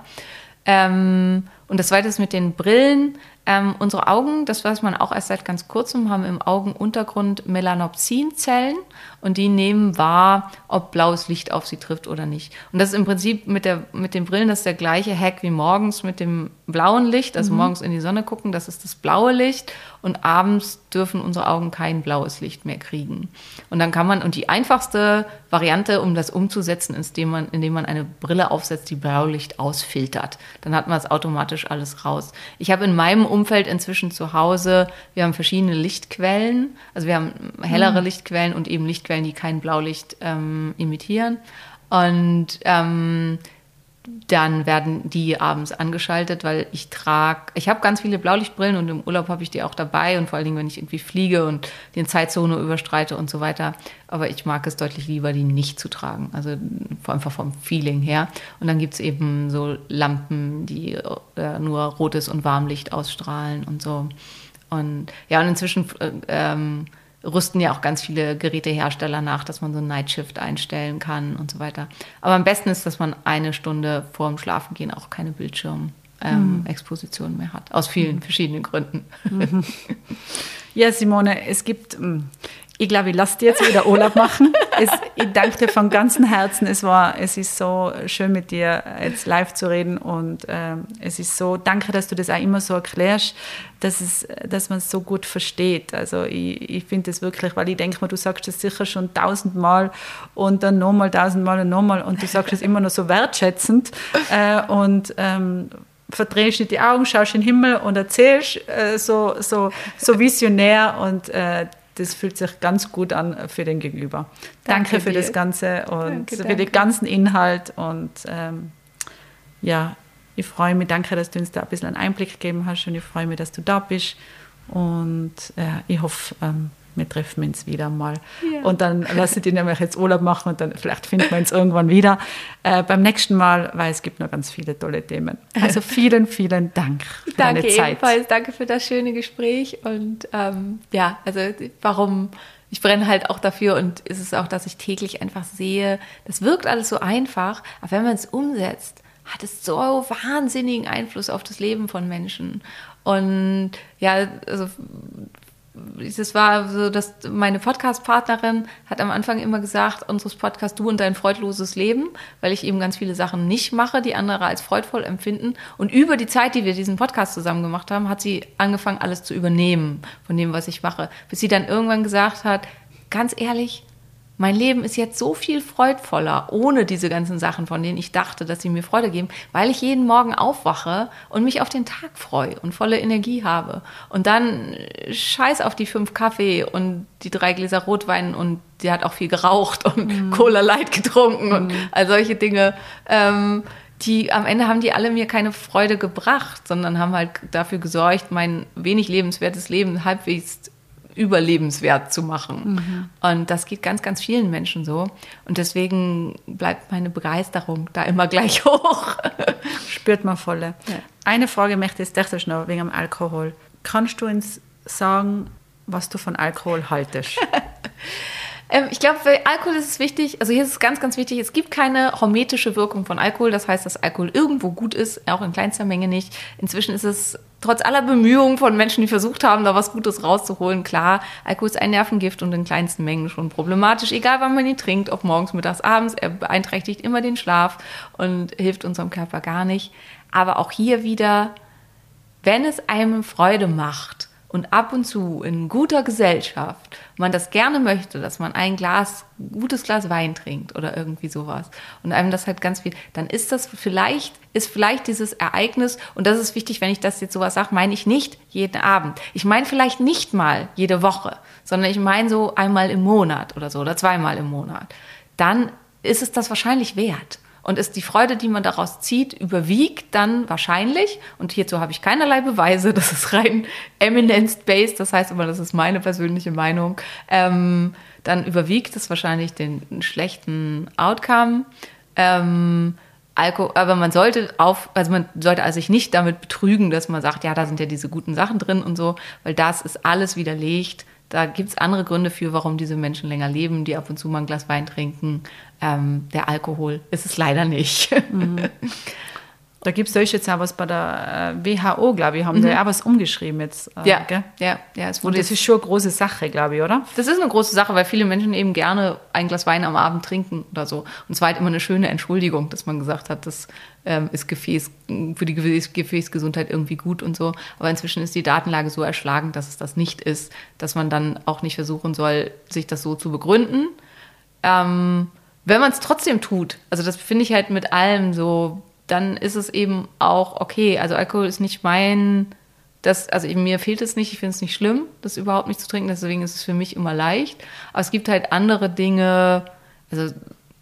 Ähm, und das Zweite ist mit den Brillen. Ähm, unsere Augen, das weiß man auch erst seit ganz kurzem, haben im Augenuntergrund Melanopsin-Zellen und die nehmen wahr, ob blaues Licht auf sie trifft oder nicht. Und das ist im Prinzip mit, der, mit den Brillen das ist der gleiche Hack wie morgens mit dem blauen Licht, also mhm. morgens in die Sonne gucken, das ist das blaue Licht und abends dürfen unsere Augen kein blaues Licht mehr kriegen. Und dann kann man, und die einfachste Variante, um das umzusetzen, ist, indem man, indem man eine Brille aufsetzt, die Blaulicht ausfiltert. Dann hat man es automatisch alles raus. Ich habe in meinem Umfeld inzwischen zu Hause, wir haben verschiedene Lichtquellen, also wir haben hellere mhm. Lichtquellen und eben Lichtquellen, die kein Blaulicht ähm, imitieren. Und ähm, dann werden die abends angeschaltet, weil ich trage, ich habe ganz viele Blaulichtbrillen und im Urlaub habe ich die auch dabei und vor allen Dingen, wenn ich irgendwie fliege und die Zeitzone überstreite und so weiter. Aber ich mag es deutlich lieber, die nicht zu tragen, also einfach vom Feeling her. Und dann gibt es eben so Lampen, die äh, nur rotes und Warmlicht ausstrahlen und so. Und ja, und inzwischen äh, ähm, rüsten ja auch ganz viele Gerätehersteller nach, dass man so einen Nightshift einstellen kann und so weiter. Aber am besten ist, dass man eine Stunde vor dem Schlafengehen auch keine Bildschirmexposition ähm, mhm. mehr hat. Aus vielen mhm. verschiedenen Gründen. Mhm. Ja, Simone, es gibt, ich glaube, ich lasse dir jetzt wieder Urlaub machen. Es, ich danke dir von ganzem Herzen. Es war, es ist so schön, mit dir jetzt live zu reden und ähm, es ist so, danke, dass du das auch immer so erklärst, dass, es, dass man es so gut versteht. Also ich, ich finde das wirklich, weil ich denke mir, du sagst das sicher schon tausendmal und dann nochmal, tausendmal und nochmal und du sagst es immer noch so wertschätzend äh, und ähm, verdrehst nicht die Augen, schaust in den Himmel und erzählst äh, so, so, so visionär und äh, das fühlt sich ganz gut an für den Gegenüber. Danke, danke für dir. Das Ganze und danke, für danke. Den ganzen Inhalt und ähm, ja, ich freue mich, danke, dass du uns da ein bisschen einen Einblick gegeben hast und ich freue mich, dass du da bist und äh, ich hoffe, ähm, wir treffen uns wieder mal. Ja. Und dann lasse ich dir nämlich jetzt Urlaub machen und dann vielleicht finden wir uns irgendwann wieder äh, beim nächsten Mal, weil es gibt noch ganz viele tolle Themen. Also vielen, vielen Dank für danke deine Zeit. Ebenfalls. Danke für das schöne Gespräch und ähm, ja, also warum, ich brenne halt auch dafür und ist es auch, dass ich täglich einfach sehe, das wirkt alles so einfach, aber wenn man es umsetzt, hat es so wahnsinnigen Einfluss auf das Leben von Menschen. Und ja, also das war so, dass meine Podcast-Partnerin hat am Anfang immer gesagt, unseres Podcasts, du und dein freudloses Leben, weil ich eben ganz viele Sachen nicht mache, die andere als freudvoll empfinden. Und über die Zeit, die wir diesen Podcast zusammen gemacht haben, hat sie angefangen, alles zu übernehmen von dem, was ich mache. Bis sie dann irgendwann gesagt hat, ganz ehrlich, mein Leben ist jetzt so viel freudvoller, ohne diese ganzen Sachen, von denen ich dachte, dass sie mir Freude geben, weil ich jeden Morgen aufwache und mich auf den Tag freue und volle Energie habe. Und dann scheiß auf die fünf Kaffee und die drei Gläser Rotwein und sie hat auch viel geraucht und mm. Cola Light getrunken mm. und all solche Dinge. Ähm, die am Ende haben die alle mir keine Freude gebracht, sondern haben halt dafür gesorgt, mein wenig lebenswertes Leben halbwegs überlebenswert zu machen. Mhm. Und das geht ganz, ganz vielen Menschen so. Und deswegen bleibt meine Begeisterung da immer gleich hoch. Spürt man voll. Ja. Eine Frage möchte ich jetzt noch wegen dem Alkohol. Kannst du uns sagen, was du von Alkohol haltest? Ich glaube, für Alkohol ist es wichtig, also hier ist es ganz, ganz wichtig, es gibt keine hormetische Wirkung von Alkohol. Das heißt, dass Alkohol irgendwo gut ist, auch in kleinster Menge nicht. Inzwischen ist es trotz aller Bemühungen von Menschen, die versucht haben, da was Gutes rauszuholen, klar, Alkohol ist ein Nervengift und in kleinsten Mengen schon problematisch. Egal, wann man ihn trinkt, ob morgens, mittags, abends, er beeinträchtigt immer den Schlaf und hilft unserem Körper gar nicht. Aber auch hier wieder, wenn es einem Freude macht, und ab und zu in guter Gesellschaft man das gerne möchte, dass man ein Glas, gutes Glas Wein trinkt oder irgendwie sowas und einem das halt ganz viel, dann ist das vielleicht, ist vielleicht dieses Ereignis, und das ist wichtig, wenn ich das jetzt sowas sage, meine ich nicht jeden Abend. Ich meine vielleicht nicht mal jede Woche, sondern ich meine so einmal im Monat oder so oder zweimal im Monat. Dann ist es das wahrscheinlich wert. Und ist die Freude, die man daraus zieht, überwiegt dann wahrscheinlich, und hierzu habe ich keinerlei Beweise, das ist rein evidence-based, das heißt aber, das ist meine persönliche Meinung, ähm, dann überwiegt es wahrscheinlich den schlechten Outcome. Ähm, Alkohol, aber man sollte auf, also man sollte also sich nicht damit betrügen, dass man sagt, ja, da sind ja diese guten Sachen drin und so, weil das ist alles widerlegt. Da gibt es andere Gründe für, warum diese Menschen länger leben, die ab und zu mal ein Glas Wein trinken. Ähm, der Alkohol ist es leider nicht. Mhm. Da gibt es jetzt auch was bei der äh, W H O, glaube ich, haben mhm. da auch was umgeschrieben jetzt. Äh, ja, gell? ja, ja. Es wurde Und das ist schon eine große Sache, glaube ich, oder? Das ist eine große Sache, weil viele Menschen eben gerne ein Glas Wein am Abend trinken oder so. Und es war halt immer eine schöne Entschuldigung, dass man gesagt hat, das ähm, ist Gefäß, für die Gefäß, Gefäßgesundheit irgendwie gut und so. Aber inzwischen ist die Datenlage so erschlagend, dass es das nicht ist, dass man dann auch nicht versuchen soll, sich das so zu begründen. Ähm, wenn man es trotzdem tut, also das finde ich halt mit allem so, dann ist es eben auch okay. Also Alkohol ist nicht mein, das, also eben mir fehlt es nicht, ich finde es nicht schlimm, das überhaupt nicht zu trinken, deswegen ist es für mich immer leicht. Aber es gibt halt andere Dinge, also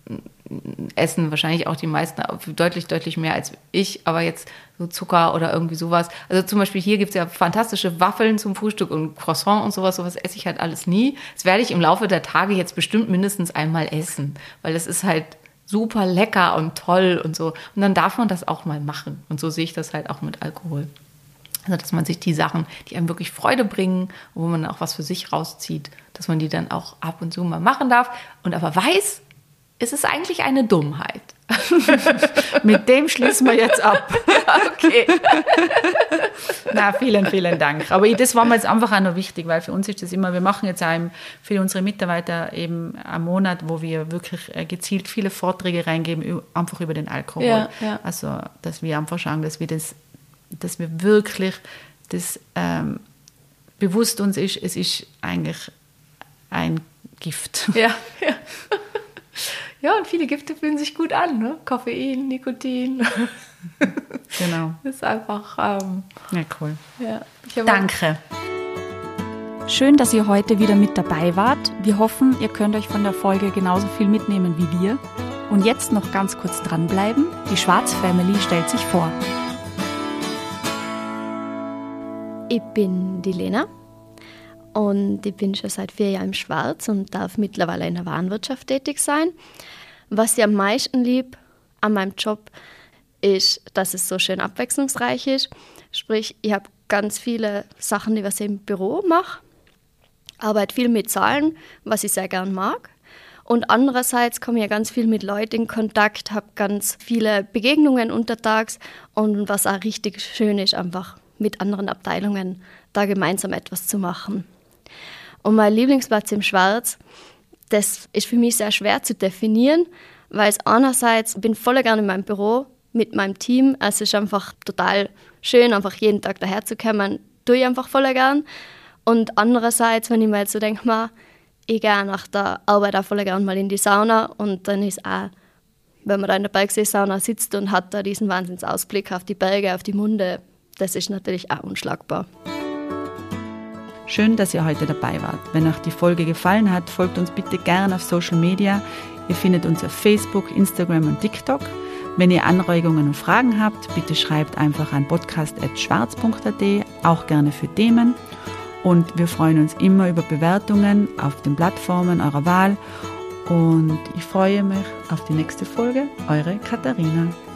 essen wahrscheinlich auch die meisten deutlich, deutlich mehr als ich, aber jetzt so Zucker oder irgendwie sowas. Also zum Beispiel hier gibt es ja fantastische Waffeln zum Frühstück und Croissant und sowas, sowas esse ich halt alles nie. Das werde ich im Laufe der Tage jetzt bestimmt mindestens einmal essen, weil das ist halt super lecker und toll und so. Und dann darf man das auch mal machen. Und so sehe ich das halt auch mit Alkohol. Also, dass man sich die Sachen, die einem wirklich Freude bringen, wo man auch was für sich rauszieht, dass man die dann auch ab und zu mal machen darf. Und aber weiß, es ist eigentlich eine Dummheit. Mit dem schließen wir jetzt ab. Okay. Na, vielen, vielen Dank. Aber das war mir jetzt einfach auch noch wichtig, weil für uns ist das immer, wir machen jetzt auch für unsere Mitarbeiter eben einen Monat, wo wir wirklich gezielt viele Vorträge reingeben, einfach über den Alkohol. Ja, ja. Also, dass wir einfach schauen, dass wir das, dass wir wirklich das ähm, bewusst uns ist, es ist eigentlich ein Gift. Ja, ja. Ja, und viele Gifte fühlen sich gut an, ne? Koffein, Nikotin. Genau. Das ist einfach... Ähm, ja, cool. Ja. Ich Danke. Schön, dass ihr heute wieder mit dabei wart. Wir hoffen, ihr könnt euch von der Folge genauso viel mitnehmen wie wir. Und jetzt noch ganz kurz dranbleiben. Die Schwarz-Family stellt sich vor. Ich bin die Lena und ich bin schon seit vier Jahren im Schwarz und darf mittlerweile in der Warenwirtschaft tätig sein. Was ich am meisten lieb an meinem Job ist, dass es so schön abwechslungsreich ist. Sprich, ich habe ganz viele Sachen, die ich im Büro mache, arbeite viel mit Zahlen, was ich sehr gern mag. Und andererseits komme ich ja ganz viel mit Leuten in Kontakt, habe ganz viele Begegnungen untertags und was auch richtig schön ist, einfach mit anderen Abteilungen da gemeinsam etwas zu machen. Und mein Lieblingsplatz im Schwarz, das ist für mich sehr schwer zu definieren, weil es einerseits, ich bin voll gerne in meinem Büro mit meinem Team, also es ist einfach total schön, einfach jeden Tag daherzukommen, tue ich einfach voll gern. Und andererseits, wenn ich mir jetzt so denke, mal, ich gehe nach der Arbeit auch voll gern mal in die Sauna und dann ist auch, wenn man da in der Bergsee-Sauna sitzt und hat da diesen Wahnsinnsausblick auf die Berge, auf die Munde, das ist natürlich auch unschlagbar. Schön, dass ihr heute dabei wart. Wenn euch die Folge gefallen hat, folgt uns bitte gerne auf Social Media. Ihr findet uns auf Facebook, Instagram und TikTok. Wenn ihr Anregungen und Fragen habt, bitte schreibt einfach an podcast at schwarz punkt a t, auch gerne für Themen. Und wir freuen uns immer über Bewertungen auf den Plattformen eurer Wahl. Und ich freue mich auf die nächste Folge. Eure Katharina.